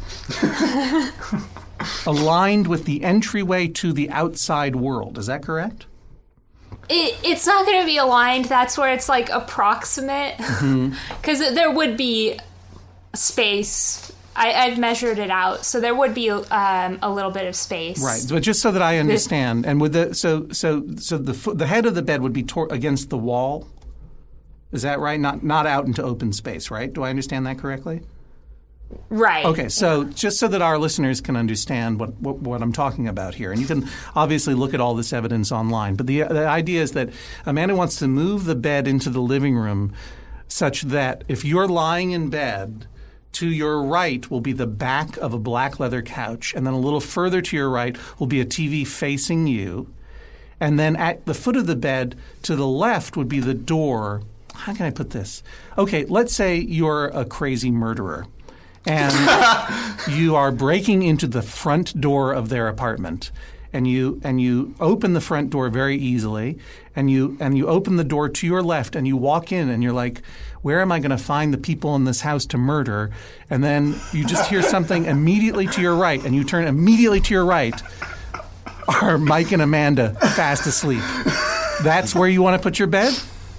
S2: aligned with the entryway to the outside world. Is that correct?
S3: It, it's not going to be aligned. That's where it's like approximate. Because mm-hmm. there would be space. I, I've measured it out. So there would be um, a little bit of space.
S2: Right. But just so that I understand, and with the so so so the fo- the head of the bed would be tor- against the wall. Is that right? Not not out into open space, right? Do I understand that correctly?
S3: Right.
S2: Okay, so just so that our listeners can understand what, what, what I'm talking about here, and you can obviously look at all this evidence online, but the, the idea is that Amanda wants to move the bed into the living room such that if you're lying in bed, to your right will be the back of a black leather couch, and then a little further to your right will be a T V facing you, and then at the foot of the bed to the left would be the door. How can I put this? Okay, let's say you're a crazy murderer. And you are breaking into the front door of their apartment, and you and you open the front door very easily, and you and you open the door to your left, and you walk in, and you're like, where am I going to find the people in this house to murder? And then you just hear something immediately to your right, and you turn immediately to your right are Mike and Amanda fast asleep. That's where you want to put your bed?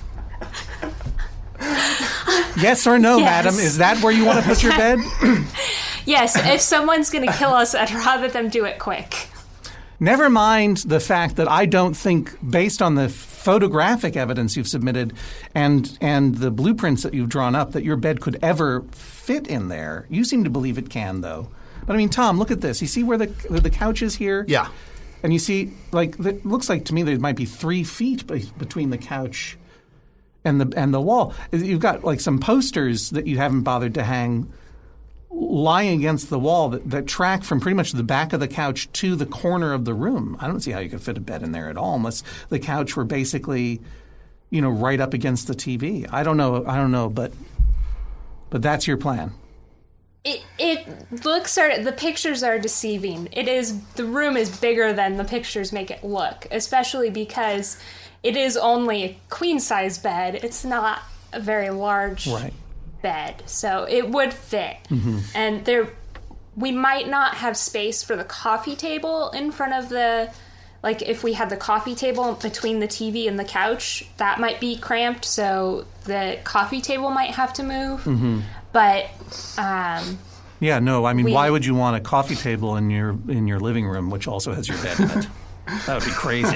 S2: Yes or no,
S3: yes.
S2: madam? Is that where you want to put your bed?
S3: Yes. If someone's going to kill us, I'd rather them do it quick.
S2: Never mind the fact that I don't think, based on the photographic evidence you've submitted and and the blueprints that you've drawn up, that your bed could ever fit in there. You seem to believe it can, though. But I mean, Tom, look at this. You see where the where the couch is here?
S1: Yeah.
S2: And you see, like, it looks like to me there might be three feet be- between the couch and the and the wall. You've got like some posters that you haven't bothered to hang lying against the wall that, that track from pretty much the back of the couch to the corner of the room. I don't see how you could fit a bed in there at all unless the couch were basically, you know, right up against the T V. I don't know. I don't know, but but that's your plan.
S3: It it looks are the pictures are deceiving. It is the room is bigger than the pictures make it look, especially because it is only a queen-size bed. It's not a very large
S2: right.
S3: bed, so it would fit. Mm-hmm. And there, we might not have space for the coffee table in front of the, like if we had the coffee table between the T V and the couch, that might be cramped, so the coffee table might have to move. Mm-hmm. But, um...
S2: yeah, no, I mean,
S3: we,
S2: why would you want a coffee table in your in your living room, which also has your bed in it? That would be crazy.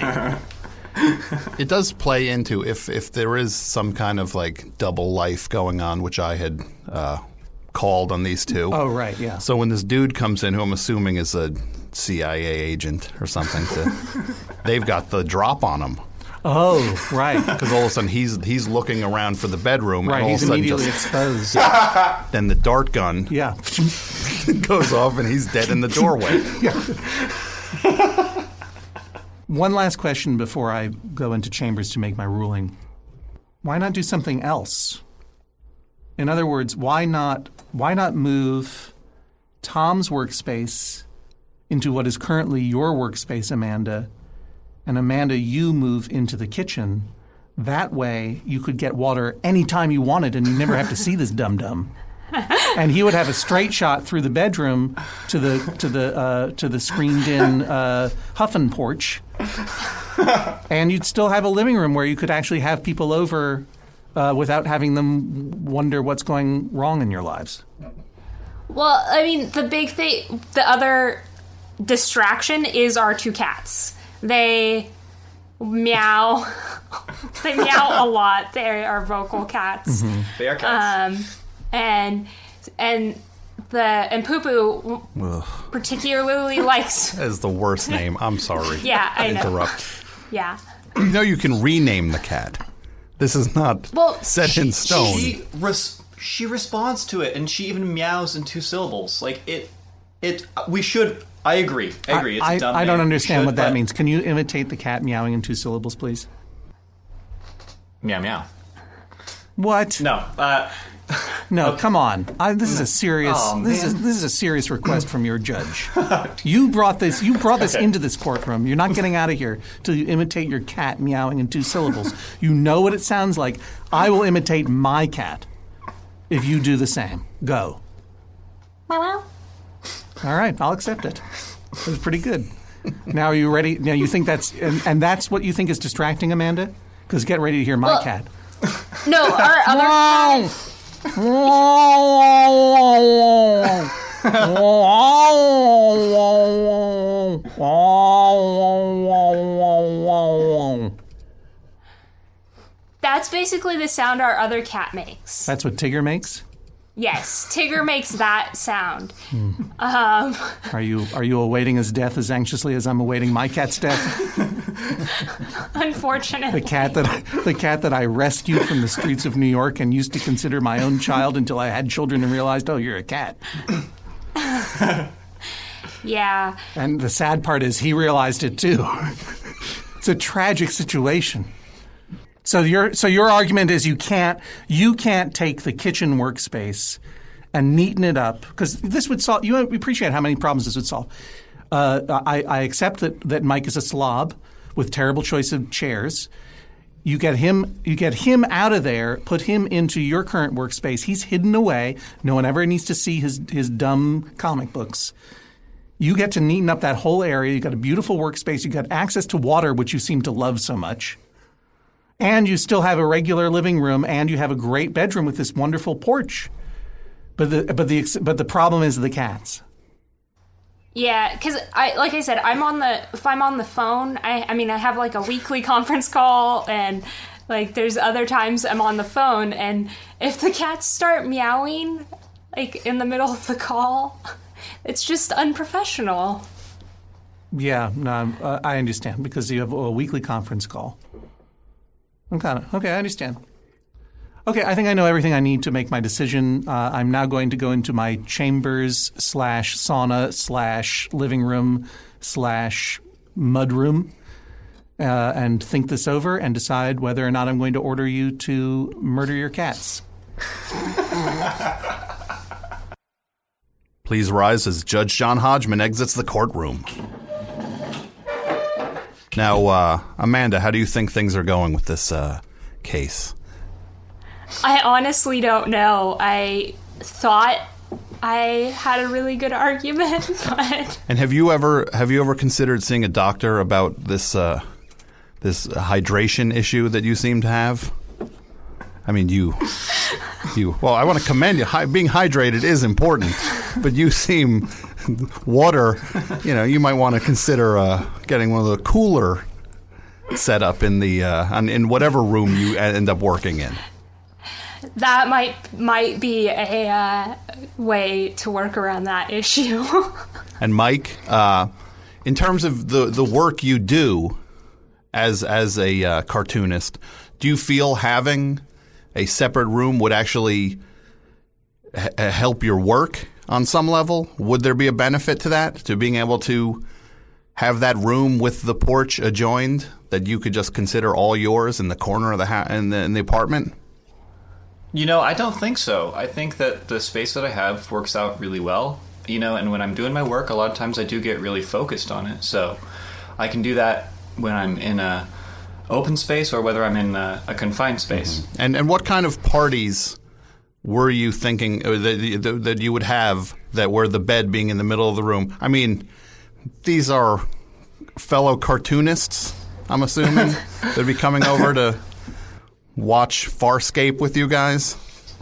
S1: It does play into if, if there is some kind of like double life going on, which I had uh, called on these two.
S2: Oh, right, yeah.
S1: So when this dude comes in, who I'm assuming is a C I A agent or something, to, they've got the drop on him.
S2: Oh, right.
S1: Because all of a sudden he's he's looking around for the bedroom,
S2: right,
S1: and all
S2: he's
S1: of a sudden
S2: immediately
S1: just,
S2: exposed.
S1: Then the dart gun
S2: yeah.
S1: goes off, and he's dead in the doorway.
S2: Yeah. One last question before I go into chambers to make my ruling. Why not do something else? In other words, why not why not move Tom's workspace into what is currently your workspace, Amanda, and Amanda, you move into the kitchen. That way you could get water anytime you wanted and you never have to see this dum-dum. And he would have a straight shot through the bedroom to the to the uh, to the screened-in uh, Huffin porch, and you'd still have a living room where you could actually have people over uh, without having them wonder what's going wrong in your lives.
S3: Well, I mean, the big thing, the other distraction is our two cats. They meow. They meow a lot. They are vocal cats.
S4: Mm-hmm. They are cats.
S3: Um, and and the and Poo Poo particularly likes.
S1: That is the worst name. I'm sorry.
S3: Yeah, I know.
S1: Interrupt.
S3: Yeah.
S1: You know you can rename the cat. This is not
S3: well,
S1: set
S3: she,
S1: in stone.
S4: She res- she responds to it, and she even meows in two syllables. Like it, it. We should. I agree. I agree. It's
S2: I,
S4: a dumb
S2: I, I don't
S4: name.
S2: understand
S4: Should,
S2: what that
S4: but-
S2: means. Can you imitate the cat meowing in two syllables, please?
S4: Meow meow.
S2: What?
S4: No. Uh,
S2: No, come on. I, this is a serious.
S4: Oh,
S2: this is
S4: man.
S2: this is a serious request from your judge. You brought this. You brought this into this courtroom. You're not getting out of here till you imitate your cat meowing in two syllables. You know what it sounds like. I will imitate my cat if you do the same. Go. All right, I'll accept it. It was pretty good. Now, are you ready? Now, you think that's and, and that's what you think is distracting, Amanda? Because get ready to hear my
S3: Well,
S2: cat.
S3: No, our other That's basically the sound our other cat makes.
S2: That's what Tigger makes?
S3: Yes, Tigger makes that sound. Um,
S2: Are you are you awaiting his death as anxiously as I'm awaiting my cat's death?
S3: unfortunately.
S2: The cat that I, the cat that I rescued from the streets of New York and used to consider my own child until I had children and realized, oh, you're a cat.
S3: Yeah.
S2: And the sad part is he realized it too. It's a tragic situation. So your so your argument is you can't you can't take the kitchen workspace and neaten it up because this would solve. You appreciate how many problems this would solve. Uh, I, I accept that, that Mike is a slob with terrible choice of chairs. You get him you get him out of there, put him into your current workspace. He's hidden away. No one ever needs to see his his dumb comic books. You get to neaten up that whole area. You got a beautiful workspace. You got access to water, which you seem to love so much. And you still have a regular living room, and you have a great bedroom with this wonderful porch. But the but the but the problem is the cats.
S3: Yeah, because I like I said, I'm on the if I'm on the phone, I I mean I have like a weekly conference call, and like there's other times I'm on the phone, and if the cats start meowing like in the middle of the call, it's just unprofessional.
S2: Yeah, no, uh, I understand because you have a weekly conference call. I'm kind of okay. I understand. Okay, I think I know everything I need to make my decision. Uh, I'm now going to go into my chambers slash sauna slash living room slash mudroom uh, and think this over and decide whether or not I'm going to order you to murder your cats.
S1: Please rise as Judge John Hodgman exits the courtroom. Now, uh, Amanda, how do you think things are going with this uh, case?
S3: I honestly don't know. I thought I had a really good argument, but
S1: And have you ever have you ever considered seeing a doctor about this uh, this hydration issue that you seem to have? I mean, you you. Well, I want to commend you. Hi, being hydrated is important, but you seem water. You know, you might want to consider uh, getting one of the cooler set up in the uh, in whatever room you end up working in.
S3: that might might be a uh, way to work around that issue.
S1: And Mike, uh, in terms of the, the work you do as as a uh, cartoonist, do you feel having a separate room would actually h- help your work on some level? Would there be a benefit to that, to being able to have that room with the porch adjoined that you could just consider all yours in the corner of the ha- in the in the apartment?
S4: You know, I don't think so. I think that the space that I have works out really well. You know, and when I'm doing my work, a lot of times I do get really focused on it. So I can do that when I'm in a open space or whether I'm in a, a confined space.
S1: Mm-hmm. And and what kind of parties were you thinking uh, that, that you would have that were the bed being in the middle of the room? I mean, these are fellow cartoonists, I'm assuming. They'd be coming over to watch Farscape with you guys?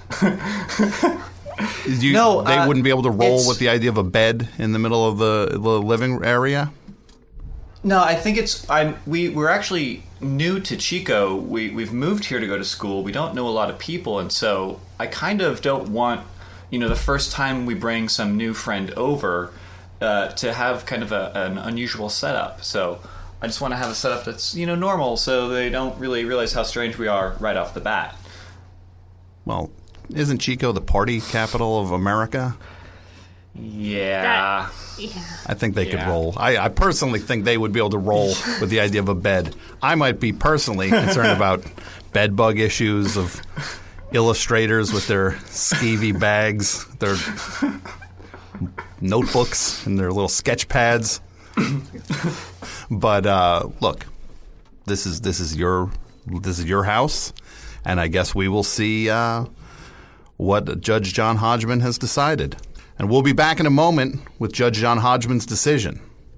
S1: You,
S4: No,
S1: they
S4: uh,
S1: wouldn't be able to roll
S4: it's-
S1: with the idea of a bed in the middle of the, the living area?
S4: No, I think it's I'm we we're actually new to Chico. We we've moved here to go to school. We don't know a lot of people, and so I kind of don't want, you know, the first time we bring some new friend over uh, to have kind of a, an unusual setup. So I just want to have a setup that's, you know, normal, so they don't really realize how strange we are right off the bat.
S1: Well, isn't Chico the party capital of America?
S4: Yeah.
S3: That, yeah.
S1: I think they
S4: Yeah.
S1: could roll. I, I personally think they would be able to roll with the idea of a bed. I might be personally concerned about bed bug issues of illustrators with their skeevy bags, their notebooks, and their little sketch pads. But uh, look, this is this is your this is your house, and I guess we will see uh, what Judge John Hodgman has decided. And we'll be back in a moment with Judge John Hodgman's decision.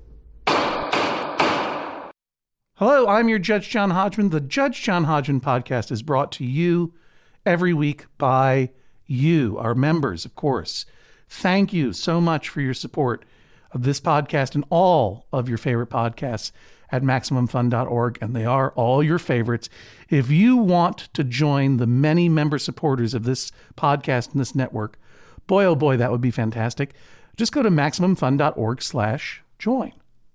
S2: Hello, I'm your Judge John Hodgman. The Judge John Hodgman podcast is brought to you every week by you, our members, of course. Thank you so much for your support of this podcast and all of your favorite podcasts at Maximum Fun dot org, and they are all your favorites. If you want to join the many member supporters of this podcast and this network, boy, oh boy, that would be fantastic. Just go to Maximum Fun dot org slash join.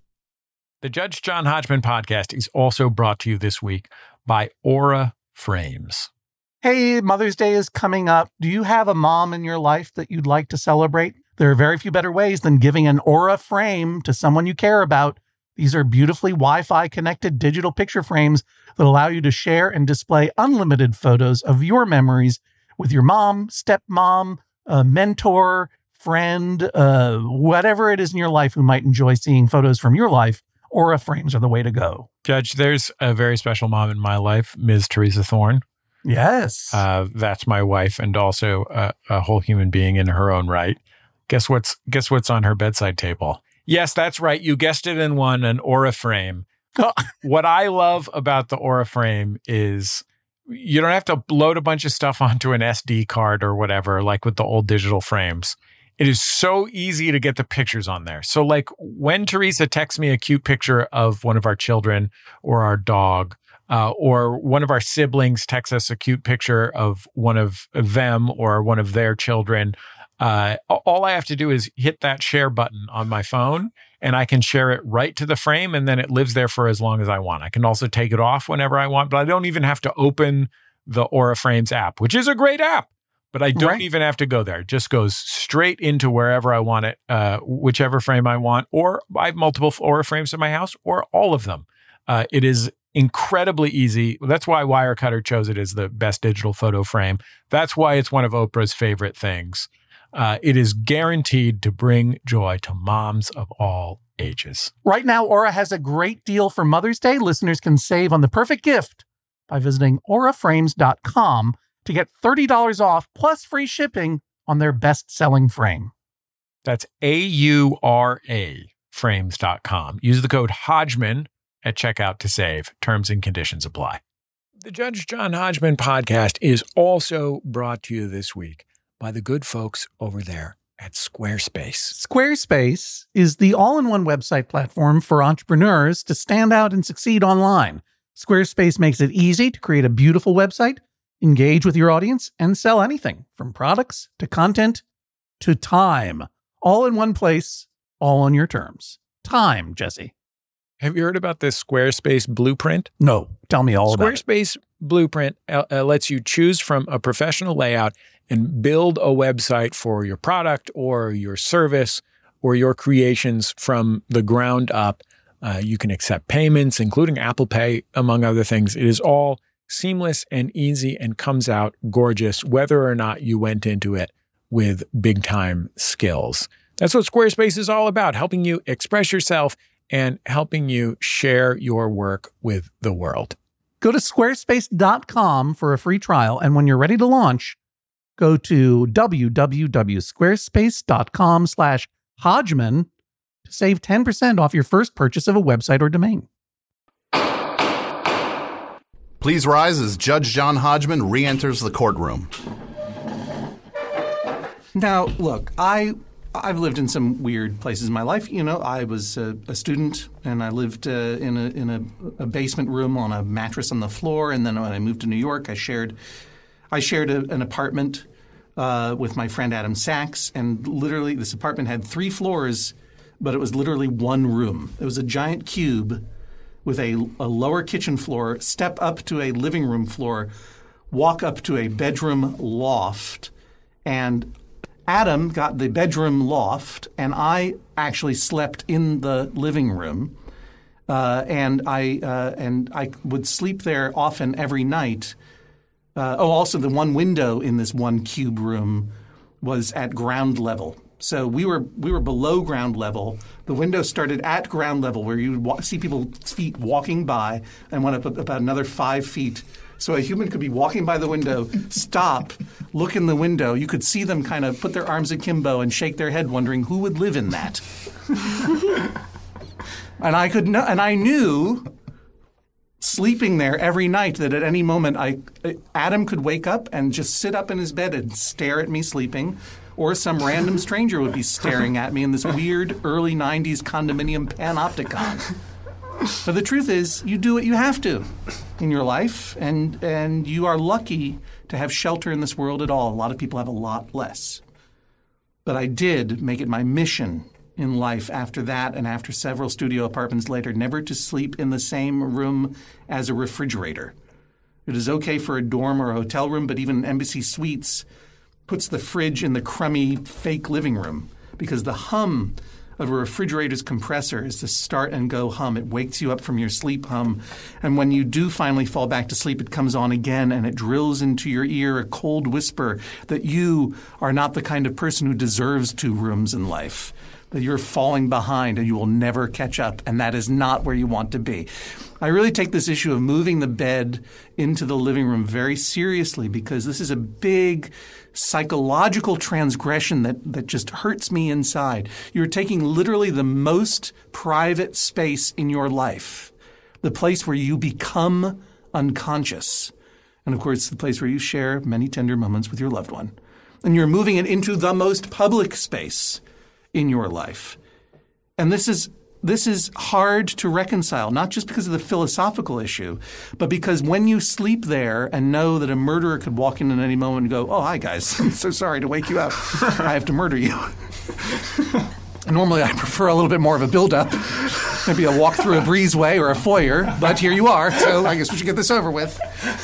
S5: The Judge John Hodgman podcast is also brought to you this week by Aura Frames.
S2: Hey, Mother's Day is coming up. Do you have a mom in your life that you'd like to celebrate? There are very few better ways than giving an Aura frame to someone you care about. These are beautifully Wi-Fi connected digital picture frames that allow you to share and display unlimited photos of your memories with your mom, stepmom, a mentor, friend, uh, whatever it is in your life who might enjoy seeing photos from your life. Aura frames are the way to go.
S5: Judge, there's a very special mom in my life, Miz Teresa Thorne.
S2: Yes.
S5: Uh, that's my wife and also a, a whole human being in her own right. Guess what's guess what's on her bedside table? Yes, that's right. You guessed it in one, an Aura frame.
S2: Oh.
S5: What I love about the Aura frame is you don't have to load a bunch of stuff onto an S D card or whatever, like with the old digital frames. It is so easy to get the pictures on there. So like when Teresa texts me a cute picture of one of our children or our dog, uh, or one of our siblings texts us a cute picture of one of them or one of their children, uh, all I have to do is hit that share button on my phone and I can share it right to the frame, and then it lives there for as long as I want. I can also take it off whenever I want, but I don't even have to open the Aura Frames app, which is a great app. But I don't
S2: Right.
S5: even have to go there. It just goes straight into wherever I want it, uh, whichever frame I want, or I have multiple Aura frames in my house, or all of them. Uh, it is incredibly easy. That's why Wirecutter chose it as the best digital photo frame. That's why it's one of Oprah's favorite things. Uh, it is guaranteed to bring joy to moms of all ages.
S2: Right now, Aura has a great deal for Mother's Day. Listeners can save on the perfect gift by visiting aura frames dot com to get thirty dollars off plus free shipping on their best-selling frame.
S5: That's A U R A frames dot com. Use the code Hodgman at checkout to save. Terms and conditions apply. The Judge John Hodgman podcast is also brought to you this week by the good folks over there at Squarespace.
S2: Squarespace is the all-in-one website platform for entrepreneurs to stand out and succeed online. Squarespace makes it easy to create a beautiful website, engage with your audience, and sell anything from products to content to time. All in one place, all on your terms. Time, Jesse.
S5: Have you heard about this Squarespace blueprint?
S2: No, tell me all about it.
S5: Squarespace Blueprint uh, uh, lets you choose from a professional layout and build a website for your product or your service or your creations from the ground up. Uh, you can accept payments, including Apple Pay, among other things. It is all seamless and easy and comes out gorgeous, whether or not you went into it with big time skills. That's what Squarespace is all about, helping you express yourself and helping you share your work with the world.
S2: Go to squarespace dot com for a free trial, and when you're ready to launch, go to w w w dot squarespace dot com slash Hodgman to save ten percent off your first purchase of a website or domain.
S1: Please rise as Judge John Hodgman re-enters the courtroom.
S2: Now, look, I, I've lived in some weird places in my life. You know, I was a, a student, and I lived uh, in a in a, a basement room on a mattress on the floor. And then when I moved to New York, I shared I shared a, an apartment uh, with my friend Adam Sachs. And literally, this apartment had three floors, but it was literally one room. It was a giant cube with a, a lower kitchen floor, step up to a living room floor walk up to a bedroom loft, and Adam got the bedroom loft, and I actually slept in the living room. Uh, and I uh, and I would sleep there often every night. Uh, oh, also the one window in this one cube room was at ground level. So we were we were below ground level. The window started at ground level, where you would wa- see people's feet walking by, and went up about another five feet. So a human could be walking by the window, stop, look in the window. You could see them kind of put their arms akimbo and shake their head, wondering who would live in that. And I could know, and I knew, sleeping there every night, that at any moment I Adam could wake up and just sit up in his bed and stare at me sleeping, or some random stranger would be staring at me in this weird early nineties condominium panopticon. But the truth is, you do what you have to in your life, and and you are lucky to have shelter in this world at all. A lot of people have a lot less. But I did make it my mission in life after that, and after several studio apartments later, never to sleep in the same room as a refrigerator. It is okay for a dorm or a hotel room, but even Embassy Suites puts the fridge in the crummy fake living room, because the hum of a refrigerator's compressor is the start and go hum. It wakes you up from your sleep hum. And when you do finally fall back to sleep, it comes on again, and it drills into your ear a cold whisper that you are not the kind of person who deserves two rooms in life, that you're falling behind and you will never catch up, and that is not where you want to be. I really take this issue of moving the bed into the living room very seriously, because this is a big psychological transgression that, that just hurts me inside. You're taking literally the most private space in your life, the place where you become unconscious, and of course the place where you share many tender moments with your loved one. And you're moving it into the most public space in your life. And this is This is hard to reconcile, not just because of the philosophical issue, but because when you sleep there and know that a murderer could walk in at any moment and go, "Oh, hi, guys. I'm so sorry to wake you up. I have to murder you." Normally, I prefer a little bit more of a build-up, maybe a walk through a breezeway or a foyer, but here you are, so I guess we should get this over with.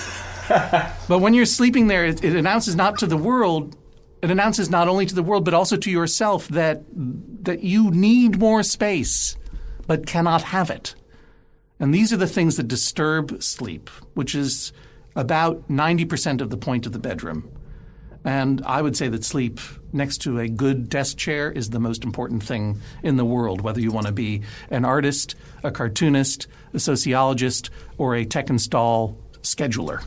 S2: But when you're sleeping there, it, it announces not to the world It announces not only to the world, but also to yourself that that you need more space, but cannot have it. And these are the things that disturb sleep, which is about ninety percent of the point of the bedroom. And I would say that sleep next to a good desk chair is the most important thing in the world, whether you want to be an artist, a cartoonist, a sociologist, or a tech install scheduler.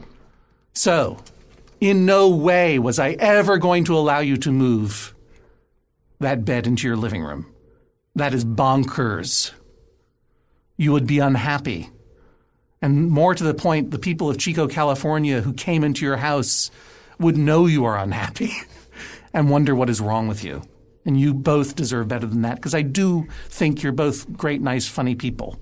S2: So, in no way was I ever going to allow you to move that bed into your living room. That is bonkers. You would be unhappy. And more to the point, the people of Chico, California who came into your house would know you are unhappy and wonder what is wrong with you. And you both deserve better than that, because I do think you're both great, nice, funny people.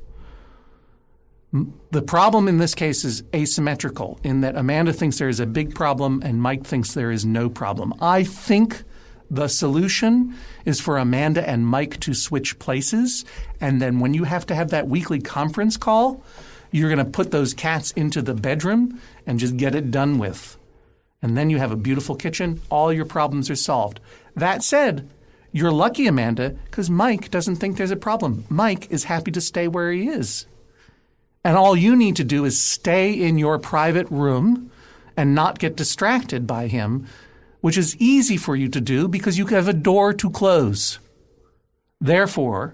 S2: The problem in this case is asymmetrical, in that Amanda thinks there is a big problem and Mike thinks there is no problem. I think the solution is for Amanda and Mike to switch places, and then when you have to have that weekly conference call, you're going to put those cats into the bedroom and just get it done with. And then you have a beautiful kitchen. All your problems are solved. That said, you're lucky, Amanda, because Mike doesn't think there's a problem. Mike is happy to stay where he is. And all you need to do is stay in your private room and not get distracted by him, which is easy for you to do because you have a door to close. Therefore,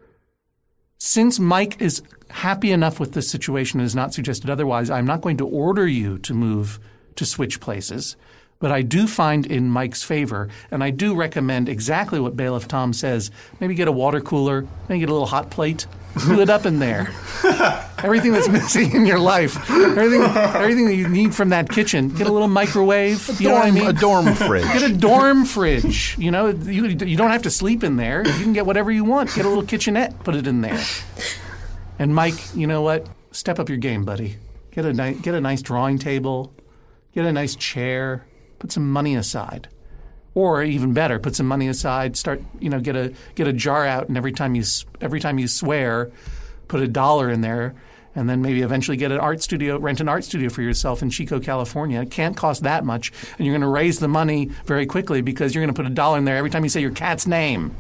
S2: since Mike is happy enough with this situation and has not suggested otherwise, I'm not going to order you to move to switch places. But I do find in Mike's favor, and I do recommend exactly what Bailiff Tom says, maybe get a water cooler, maybe get a little hot plate, glue it up in there. Everything that's missing in your life, everything everything that you need from that kitchen. Get a little microwave,
S1: A
S2: you know what I
S1: dorm,
S2: mean?
S1: a dorm fridge.
S2: Get a dorm fridge. You know, you, you don't have to sleep in there. You can get whatever you want. Get a little kitchenette, put it in there. And Mike, you know what? Step up your game, buddy. Get a, ni- get a nice drawing table. Get a nice chair. Put some money aside. Or even better, put some money aside, start, you know, get a get a jar out, and every time you every time you swear, put a dollar in there and then maybe eventually get an art studio, rent an art studio for yourself in Chico, California. It can't cost that much, and you're going to raise the money very quickly because you're going to put a dollar in there every time you say your cat's name.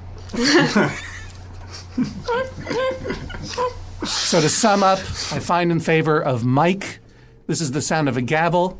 S2: So to sum up, I find in favor of Mike. This is the sound of a gavel.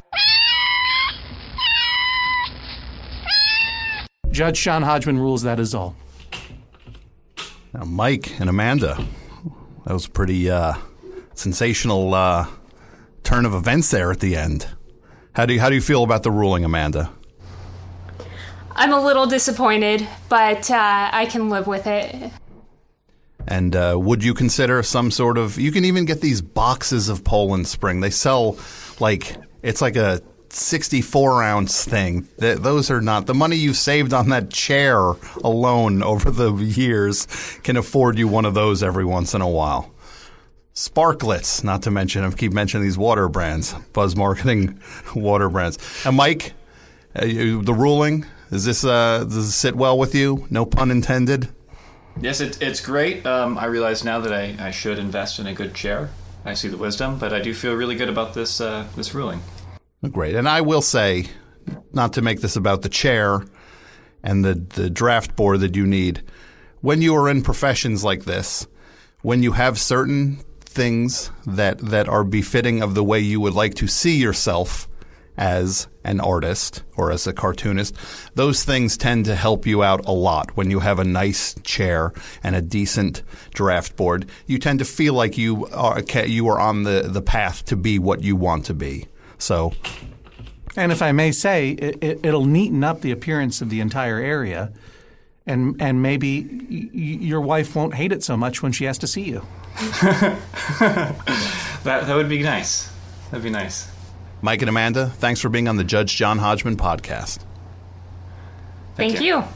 S2: Judge Sean Hodgman rules, that is all.
S1: Now, Mike and Amanda, that was a pretty uh, sensational uh, turn of events there at the end. How do you, how do you feel about the ruling, Amanda?
S3: I'm a little disappointed, but uh, I can live with it.
S1: And uh, would you consider some sort of... You can even get these boxes of Poland Spring. They sell, like, it's like a sixty-four ounce thing. Th- those are not... The money you saved on that chair alone over the years can afford you one of those every once in a while. Sparklets, not to mention, I keep mentioning these water brands, Buzz Marketing water brands. And Mike, uh, you, the ruling, is this uh, does it sit well with you? No pun intended?
S4: Yes, it, it's great. Um, I realize now that I, I should invest in a good chair. I see the wisdom, but I do feel really good about this uh, this ruling.
S1: Great. And I will say, not to make this about the chair and the, the draft board that you need, when you are in professions like this, when you have certain things that, that are befitting of the way you would like to see yourself as an artist or as a cartoonist, those things tend to help you out a lot. When you have a nice chair and a decent draft board, you tend to feel like you are you are on the, the path to be what you want to be. So,
S2: and if I may say, it, it, it'll neaten up the appearance of the entire area, and and maybe y- y- your wife won't hate it so much when she has to see you.
S4: that that would be nice. That'd be nice.
S1: Mike and Amanda, thanks for being on the Judge John Hodgman podcast.
S3: Thank,
S4: Thank
S3: you.
S4: you.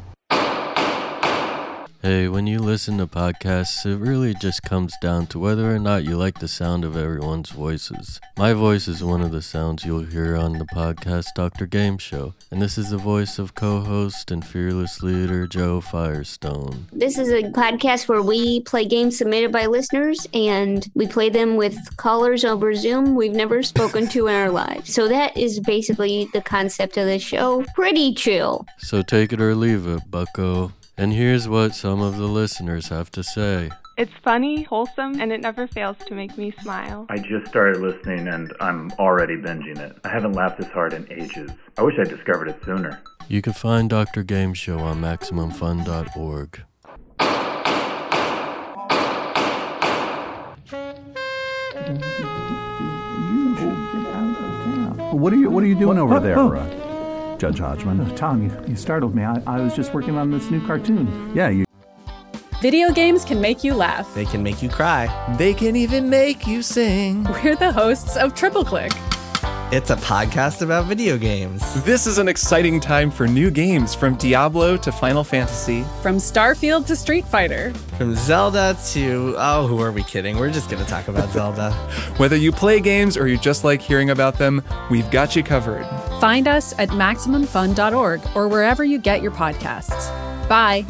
S6: Hey, when you listen to podcasts, it really just comes down to whether or not you like the sound of everyone's voices. My voice is one of the sounds you'll hear on the podcast Doctor Game Show, and this is the voice of co-host and fearless leader Joe Firestone.
S7: This is a podcast where we play games submitted by listeners, and we play them with callers over Zoom we've never spoken to in our lives. So that is basically the concept of the show. Pretty chill.
S6: So take it or leave it, bucko. And here's what some of the listeners have to say.
S8: It's funny, wholesome, and it never fails to make me smile.
S9: I just started listening and I'm already binging it. I haven't laughed this hard in ages. I wish I discovered it sooner.
S6: You can find Doctor Game Show on Maximum Fun dot org.
S1: What are you What are you doing
S2: What?
S1: over
S2: Oh,
S1: there,
S2: oh.
S1: uh, Judge Hodgman?
S2: Oh, Tom, you, you startled me. I, I was just working on this new cartoon.
S1: Yeah, you.
S10: Video games can make you laugh.
S11: They can make you cry. They can even make you sing.
S10: We're the hosts of Triple Click.
S11: It's a podcast about video games.
S12: This is an exciting time for new games, from Diablo to Final Fantasy.
S10: From Starfield to Street Fighter.
S11: From Zelda to... Oh, who are we kidding? We're just going to talk about Zelda.
S12: Whether you play games or you just like hearing about them, we've got you covered.
S10: Find us at Maximum Fun dot org or wherever you get your podcasts. Bye.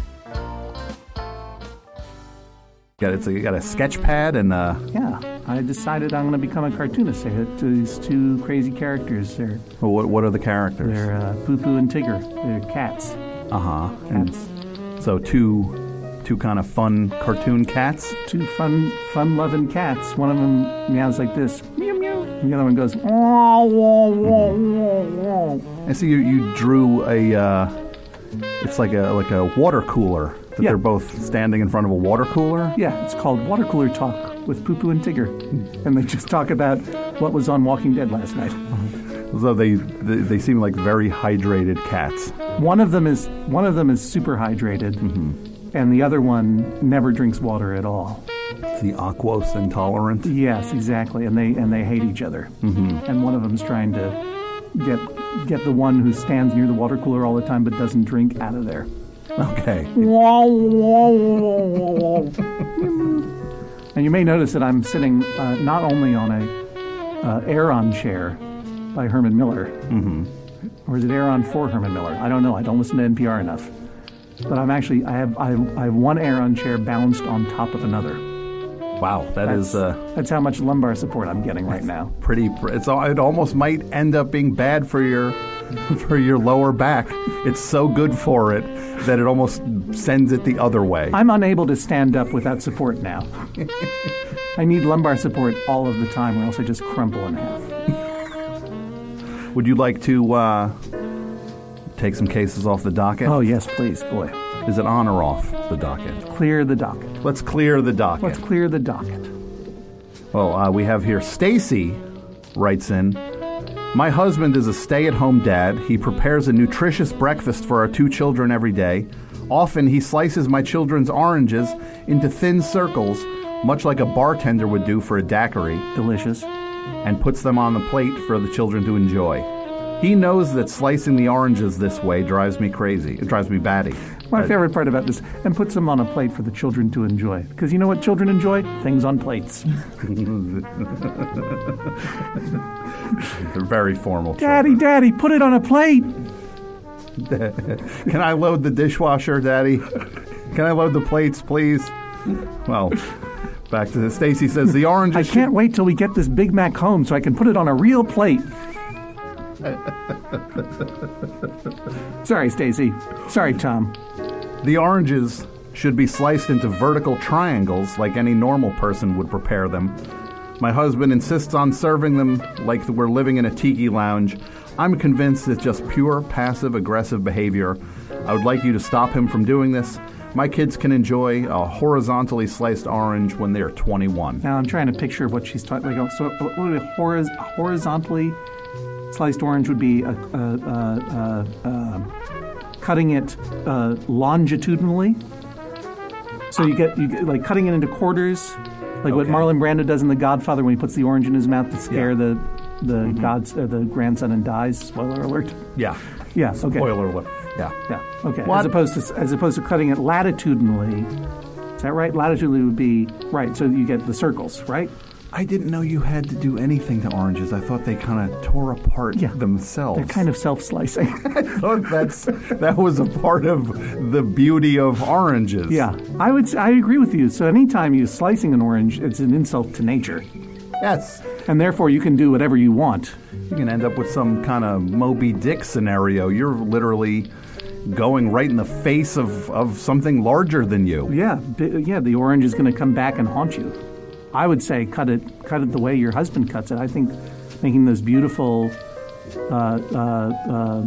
S1: Got it's a, you got a sketch pad and uh.
S2: Yeah, I decided I'm going to become a cartoonist. I had these two crazy characters. They're
S1: Well, what what are the characters?
S2: they're uh, Poo Poo and Tigger. They're cats.
S1: Uh huh. And
S2: Cats.
S1: so two two kind of fun cartoon cats.
S2: Two fun, fun-loving cats. One of them meows like this, meow meow. And the other one goes, wah, wah, wah, wah, wah.
S1: I see you you drew a. Uh, it's like a like a water cooler. That
S2: Yeah.
S1: they're both standing in front of a water cooler.
S2: Yeah, it's called Water Cooler Talk with Poo Poo and Tigger, and they just talk about what was on Walking Dead last night.
S1: So they, they they seem like very hydrated cats.
S2: One of them is one of them is super hydrated,
S1: Mm-hmm.
S2: and the other one never drinks water at all.
S1: It's the aquos intolerant.
S2: Yes, exactly, and they and they hate each other.
S1: Mm-hmm.
S2: And one of them's trying to get get the one who stands near the water cooler all the time but doesn't drink out of there.
S1: Okay.
S2: And you may notice that I'm sitting uh, not only on a uh, Aeron chair by Herman Miller,
S1: Mm-hmm.
S2: or is it Aeron for Herman Miller? I don't know. I don't listen to N P R enough. But I'm actually I have I have, I have one Aeron chair balanced on top of another.
S1: Wow, that
S2: that's,
S1: is uh,
S2: that's how much lumbar support I'm getting right now.
S1: Pretty. It's it almost might end up being bad for your for your lower back. It's so good for it that it almost sends it the other way.
S2: I'm unable to stand up without support now. I need lumbar support all of the time, or else I just crumple in half.
S1: Would you like to uh, take some cases off the docket?
S2: Oh, yes, please. Boy.
S1: Is it on or off the docket?
S2: Clear the docket.
S1: Let's clear the docket.
S2: Let's clear the docket.
S1: Well, uh, we have here Stacy writes in, my husband is a stay-at-home dad. He prepares a nutritious breakfast for our two children every day. Often he slices my children's oranges into thin circles, much like a bartender would do for a daiquiri.
S2: Delicious.
S1: And puts them on the plate for the children to enjoy. He knows that slicing the oranges this way drives me crazy. It drives me batty.
S2: My favorite part about this, and puts them on a plate for the children to enjoy. Because you know what children enjoy? Things on plates.
S1: They're very formal
S2: Daddy,
S1: children.
S2: Daddy, put it on a plate.
S1: Can I load the dishwasher, Daddy? Can I load the plates, please? Well, back to this. Stacy says the oranges...
S2: I can't wait till we get this Big Mac home so I can put it on a real plate. Sorry, Stacy. Sorry, Tom.
S1: The oranges should be sliced into vertical triangles like any normal person would prepare them. My husband insists on serving them like we're living in a tiki lounge. I'm convinced it's just pure passive-aggressive behavior. I would like you to stop him from doing this. My kids can enjoy a horizontally sliced orange when they're twenty-one.
S2: Now I'm trying to picture what she's talking about. So, what would a horiz- horizontally sliced orange would be? A, a, a, a, a, cutting it uh, longitudinally. So you get you get, like cutting it into quarters, like okay. what Marlon Brando does in The Godfather when he puts the orange in his mouth to scare yeah. the the mm-hmm. god's uh, the grandson and dies. Spoiler alert.
S1: Yeah.
S2: Yeah. Okay.
S1: Spoiler alert. Yeah.
S2: Yeah. Okay.
S1: What?
S2: As opposed to as opposed to cutting it latitudinally. Is that right? Latitudinally would be right. So you get the circles, right?
S1: I didn't know you had to do anything to oranges. I thought they kind of tore apart
S2: yeah.
S1: themselves.
S2: They're kind of self-slicing.
S1: I thought that's that was a part of the beauty of oranges.
S2: Yeah, I would. I agree with you. So anytime you're slicing an orange, it's an insult to nature.
S1: Yes.
S2: And therefore, you can do whatever you want.
S1: You can end up with some kind of Moby Dick scenario. You're literally going right in the face of, of something larger than you.
S2: Yeah, b- yeah. The orange is going to come back and haunt you. I would say cut it cut it the way your husband cuts it. I think making those beautiful uh, uh, uh,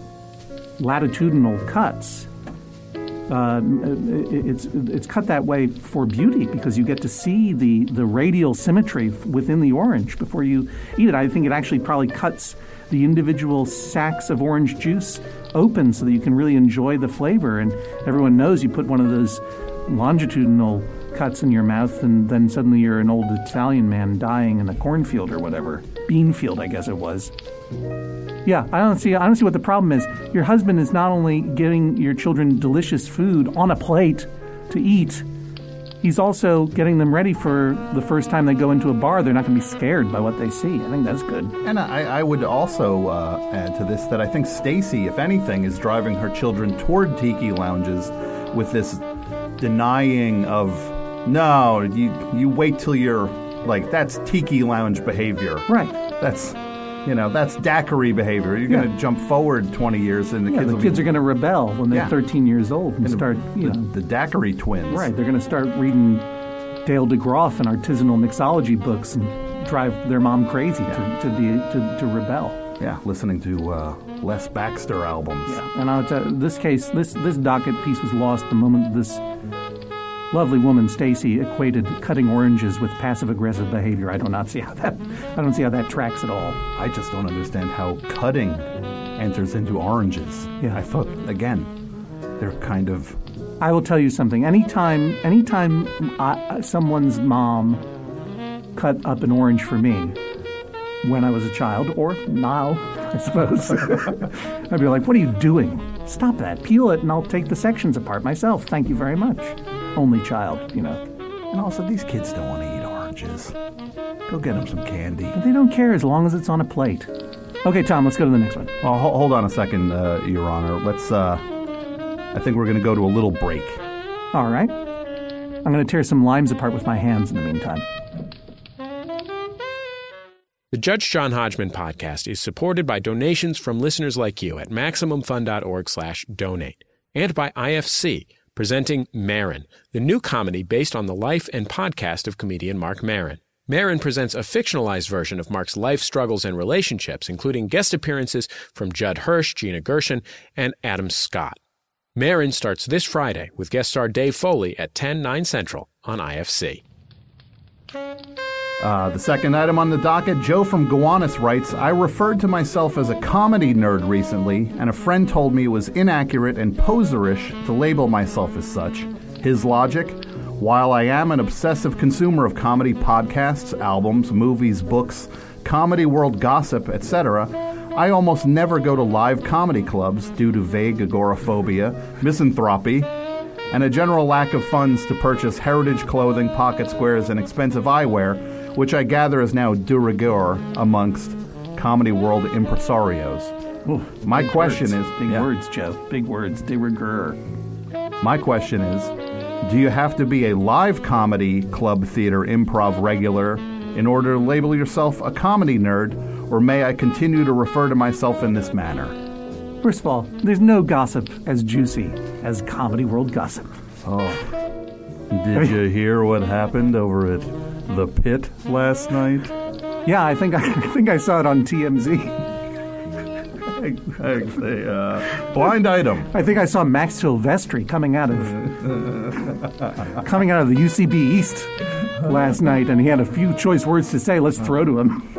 S2: latitudinal cuts, uh, it's it's cut that way for beauty because you get to see the, the radial symmetry within the orange before you eat it. I think it actually probably cuts the individual sacks of orange juice open so that you can really enjoy the flavor. And everyone knows you put one of those longitudinal cuts in your mouth, and then suddenly you're an old Italian man dying in a cornfield or whatever. Bean field, I guess it was. Yeah, I don't see I don't see what the problem is. Your husband is not only getting your children delicious food on a plate to eat, he's also getting them ready for the first time they go into a bar. They're not going to be scared by what they see. I think that's good.
S1: And I, I would also uh, add to this that I think Stacy, if anything, is driving her children toward tiki lounges with this denying of, no, you you wait till you're, like, that's tiki lounge behavior.
S2: Right.
S1: That's, you know, that's daiquiri behavior. You're
S2: Yeah.
S1: going to jump forward twenty years and the
S2: Yeah,
S1: kids
S2: the
S1: will
S2: kids
S1: be,
S2: are going to rebel when they're
S1: Yeah.
S2: thirteen years old and
S1: And
S2: start, you
S1: the,
S2: know.
S1: the daiquiri twins.
S2: Right, they're going to start reading Dale DeGroff and artisanal mixology books and drive their mom crazy to, to be to, to rebel.
S1: Yeah, listening to uh, Les Baxter albums.
S2: Yeah, and I'll tell you, this case, this this docket piece was lost the moment this lovely woman, Stacy, equated cutting oranges with passive-aggressive behavior. I do not see how that I don't see how that tracks at all.
S1: I just don't understand how cutting enters into oranges.
S2: Yeah.
S1: I thought, again, they're kind of...
S2: I will tell you something. Anytime, anytime I, someone's mom cut up an orange for me when I was a child, or now, I suppose, I'd be like, what are you doing? Stop that. Peel it and I'll take the sections apart myself. Thank you very much. Only child, you know.
S1: And also, these kids don't want to eat oranges. Go get them some candy.
S2: They don't care as long as it's on a plate. Okay, Tom, let's go to the next one.
S1: Well, ho- hold on a second, uh, Your Honor. Let's, uh, I think we're going to go to a little break.
S2: All right. I'm going to tear some limes apart with my hands in the meantime.
S13: The Judge John Hodgman podcast is supported by donations from listeners like you at MaximumFun.org slash donate and by I F C, presenting Maron, the new comedy based on the life and podcast of comedian Marc Maron. Maron presents a fictionalized version of Mark's life struggles and relationships, including guest appearances from Judd Hirsch, Gina Gershon, and Adam Scott. Maron starts this Friday with guest star Dave Foley at ten, nine Central on I F C.
S1: Uh, the second item on the docket, Joe from Gowanus writes, I referred to myself as a comedy nerd recently, and a friend told me it was inaccurate and poserish to label myself as such. His logic? While I am an obsessive consumer of comedy podcasts, albums, movies, books, comedy world gossip, et cetera, I almost never go to live comedy clubs due to vague agoraphobia, misanthropy, and a general lack of funds to purchase heritage clothing, pocket squares, and expensive eyewear, which I gather is now de rigueur amongst comedy world impresarios.
S2: Ooh, My question
S1: words.
S2: is... Big yeah. words, Joe. Big words. De rigueur.
S1: My question is, do you have to be a live comedy club theater improv regular in order to label yourself a comedy nerd, or may I continue to refer to myself in this manner?
S2: First of all, there's no gossip as juicy as comedy world gossip.
S1: Oh. Did you hear what happened over at the Pit last night?
S2: Yeah, I think I, I think I saw it on T M Z.
S1: I, I say, uh, blind item.
S2: I think I saw Max Silvestri coming out of coming out of the U C B East last night, and he had a few choice words to say. Let's throw to him.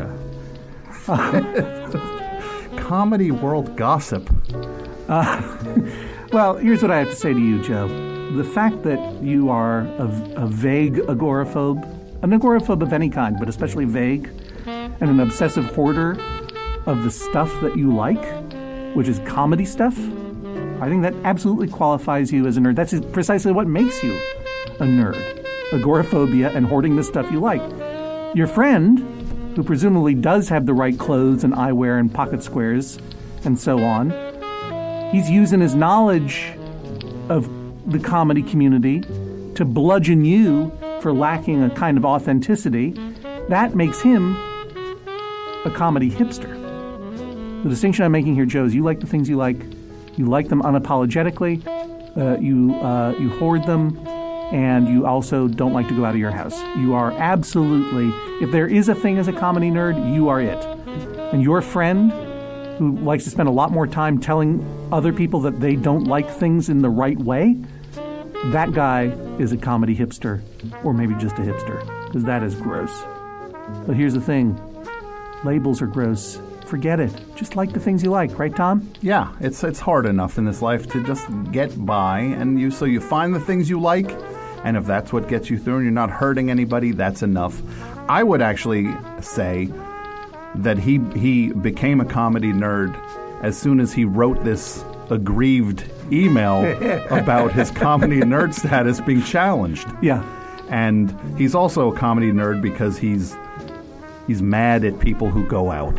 S1: Comedy world gossip.
S2: Uh, well, here's what I have to say to you, Joe. The fact that you are a, a vague agoraphobe, an agoraphobe of any kind, but especially vague, and an obsessive hoarder of the stuff that you like, which is comedy stuff, I think that absolutely qualifies you as a nerd. That's precisely what makes you a nerd. Agoraphobia and hoarding the stuff you like. Your friend, who presumably does have the right clothes and eyewear and pocket squares and so on, he's using his knowledge of the comedy community to bludgeon you for lacking a kind of authenticity. That makes him a comedy hipster. The distinction I'm making here, Joe, is you like the things you like. You like them unapologetically. Uh, you uh, you hoard them, and you also don't like to go out of your house. You are absolutely, if there is a thing as a comedy nerd, you are it. And your friend, who likes to spend a lot more time telling other people that they don't like things in the right way, that guy is a comedy hipster, or maybe just a hipster, because that is gross. But here's the thing. Labels are gross. Forget it. Just like the things you like, right, Tom?
S1: Yeah, it's it's hard enough in this life to just get by, and you so you find the things you like, and if that's what gets you through and you're not hurting anybody, that's enough. I would actually say that he he became a comedy nerd as soon as he wrote this aggrieved email about his comedy nerd status being challenged.
S2: Yeah.
S1: And he's also a comedy nerd because he's he's mad at people who go out.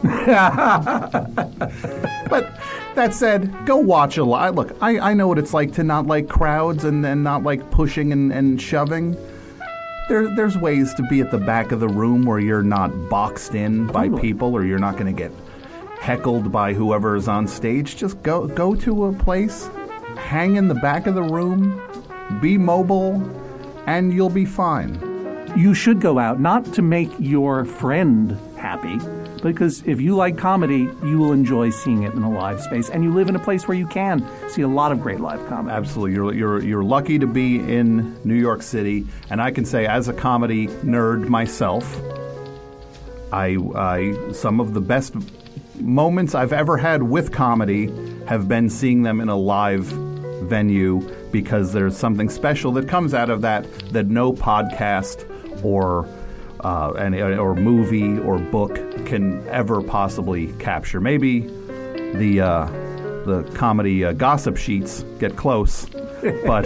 S1: But that said, go watch a lot. Look, I, I know what it's like to not like crowds and, and not like pushing and, and shoving. There, there's ways to be at the back of the room where you're not boxed in by people, or you're not going to get heckled by whoever is on stage. Just go go to a place, hang in the back of the room, be mobile, and you'll be fine.
S2: You should go out, not to make your friend happy, because if you like comedy, you will enjoy seeing it in a live space, and you live in a place where you can see a lot of great live comedy.
S1: Absolutely. You're you're you're lucky to be in New York City, and I can say, as a comedy nerd myself, I I some of the best moments I've ever had with comedy have been seeing them in a live venue, because there's something special that comes out of that that no podcast or uh, any, or movie or book can ever possibly capture. Maybe the uh, the comedy uh, gossip sheets get close, but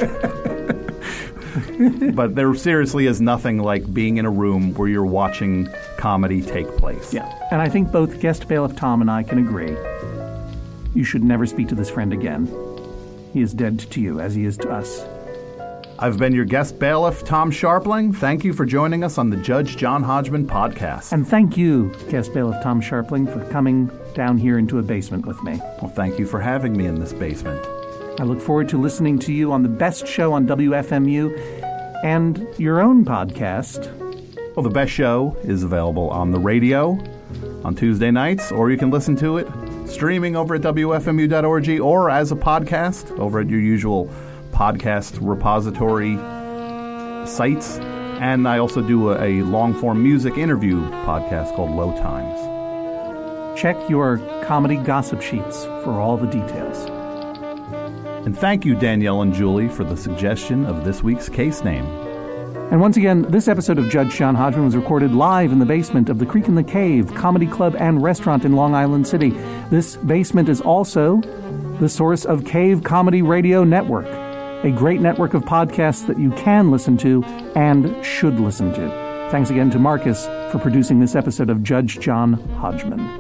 S1: but there seriously is nothing like being in a room where you're watching comedy take place.
S2: Yeah, and I think both guest bailiff Tom and I can agree. You should never speak to this friend again. He is dead to you as he is to us.
S1: I've been your guest bailiff, Tom Sharpling. Thank you for joining us on the Judge John Hodgman podcast.
S2: And thank you, guest bailiff Tom Sharpling, for coming down here into a basement with me.
S1: Well, thank you for having me in this basement.
S2: I look forward to listening to you on the best show on W F M U and your own podcast.
S1: Well, the best show is available on the radio on Tuesday nights, or you can listen to it streaming over at W F M U dot org or as a podcast over at your usual podcast repository sites. And I also do a, a long-form music interview podcast called Low Times.
S2: Check your comedy gossip sheets for all the details.
S1: And thank you, Danielle and Julie, for the suggestion of this week's case name.
S2: And once again, this episode of Judge John Hodgman was recorded live in the basement of the Creek in the Cave Comedy Club and Restaurant in Long Island City. This basement is also the source of Cave Comedy Radio Network, a great network of podcasts that you can listen to and should listen to. Thanks again to Marcus for producing this episode of Judge John Hodgman.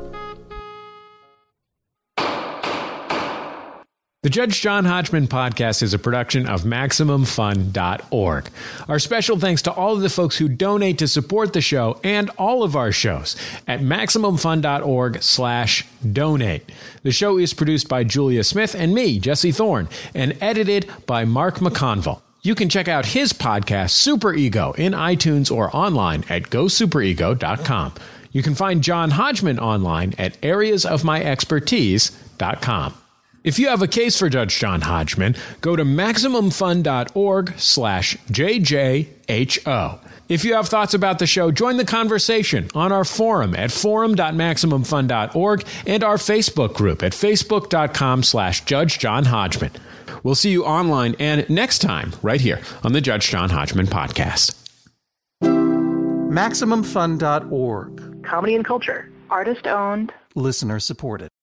S13: The Judge John Hodgman podcast is a production of Maximum Fun dot org. Our special thanks to all of the folks who donate to support the show and all of our shows at Maximum Fun dot org slash donate. The show is produced by Julia Smith and me, Jesse Thorne, and edited by Mark McConville. You can check out his podcast, Super Ego, in iTunes or online at go super ego dot com. You can find John Hodgman online at areas of my expertise dot com. If you have a case for Judge John Hodgman, go to Maximum Fun dot org slash J J H O. If you have thoughts about the show, join the conversation on our forum at forum dot maximum fun dot org and our Facebook group at facebook dot com slash Judge John Hodgman. We'll see you online and next time right here on the Judge John Hodgman podcast.
S2: Maximum Fun dot org.
S14: Comedy and culture. Artist owned.
S2: Listener supported.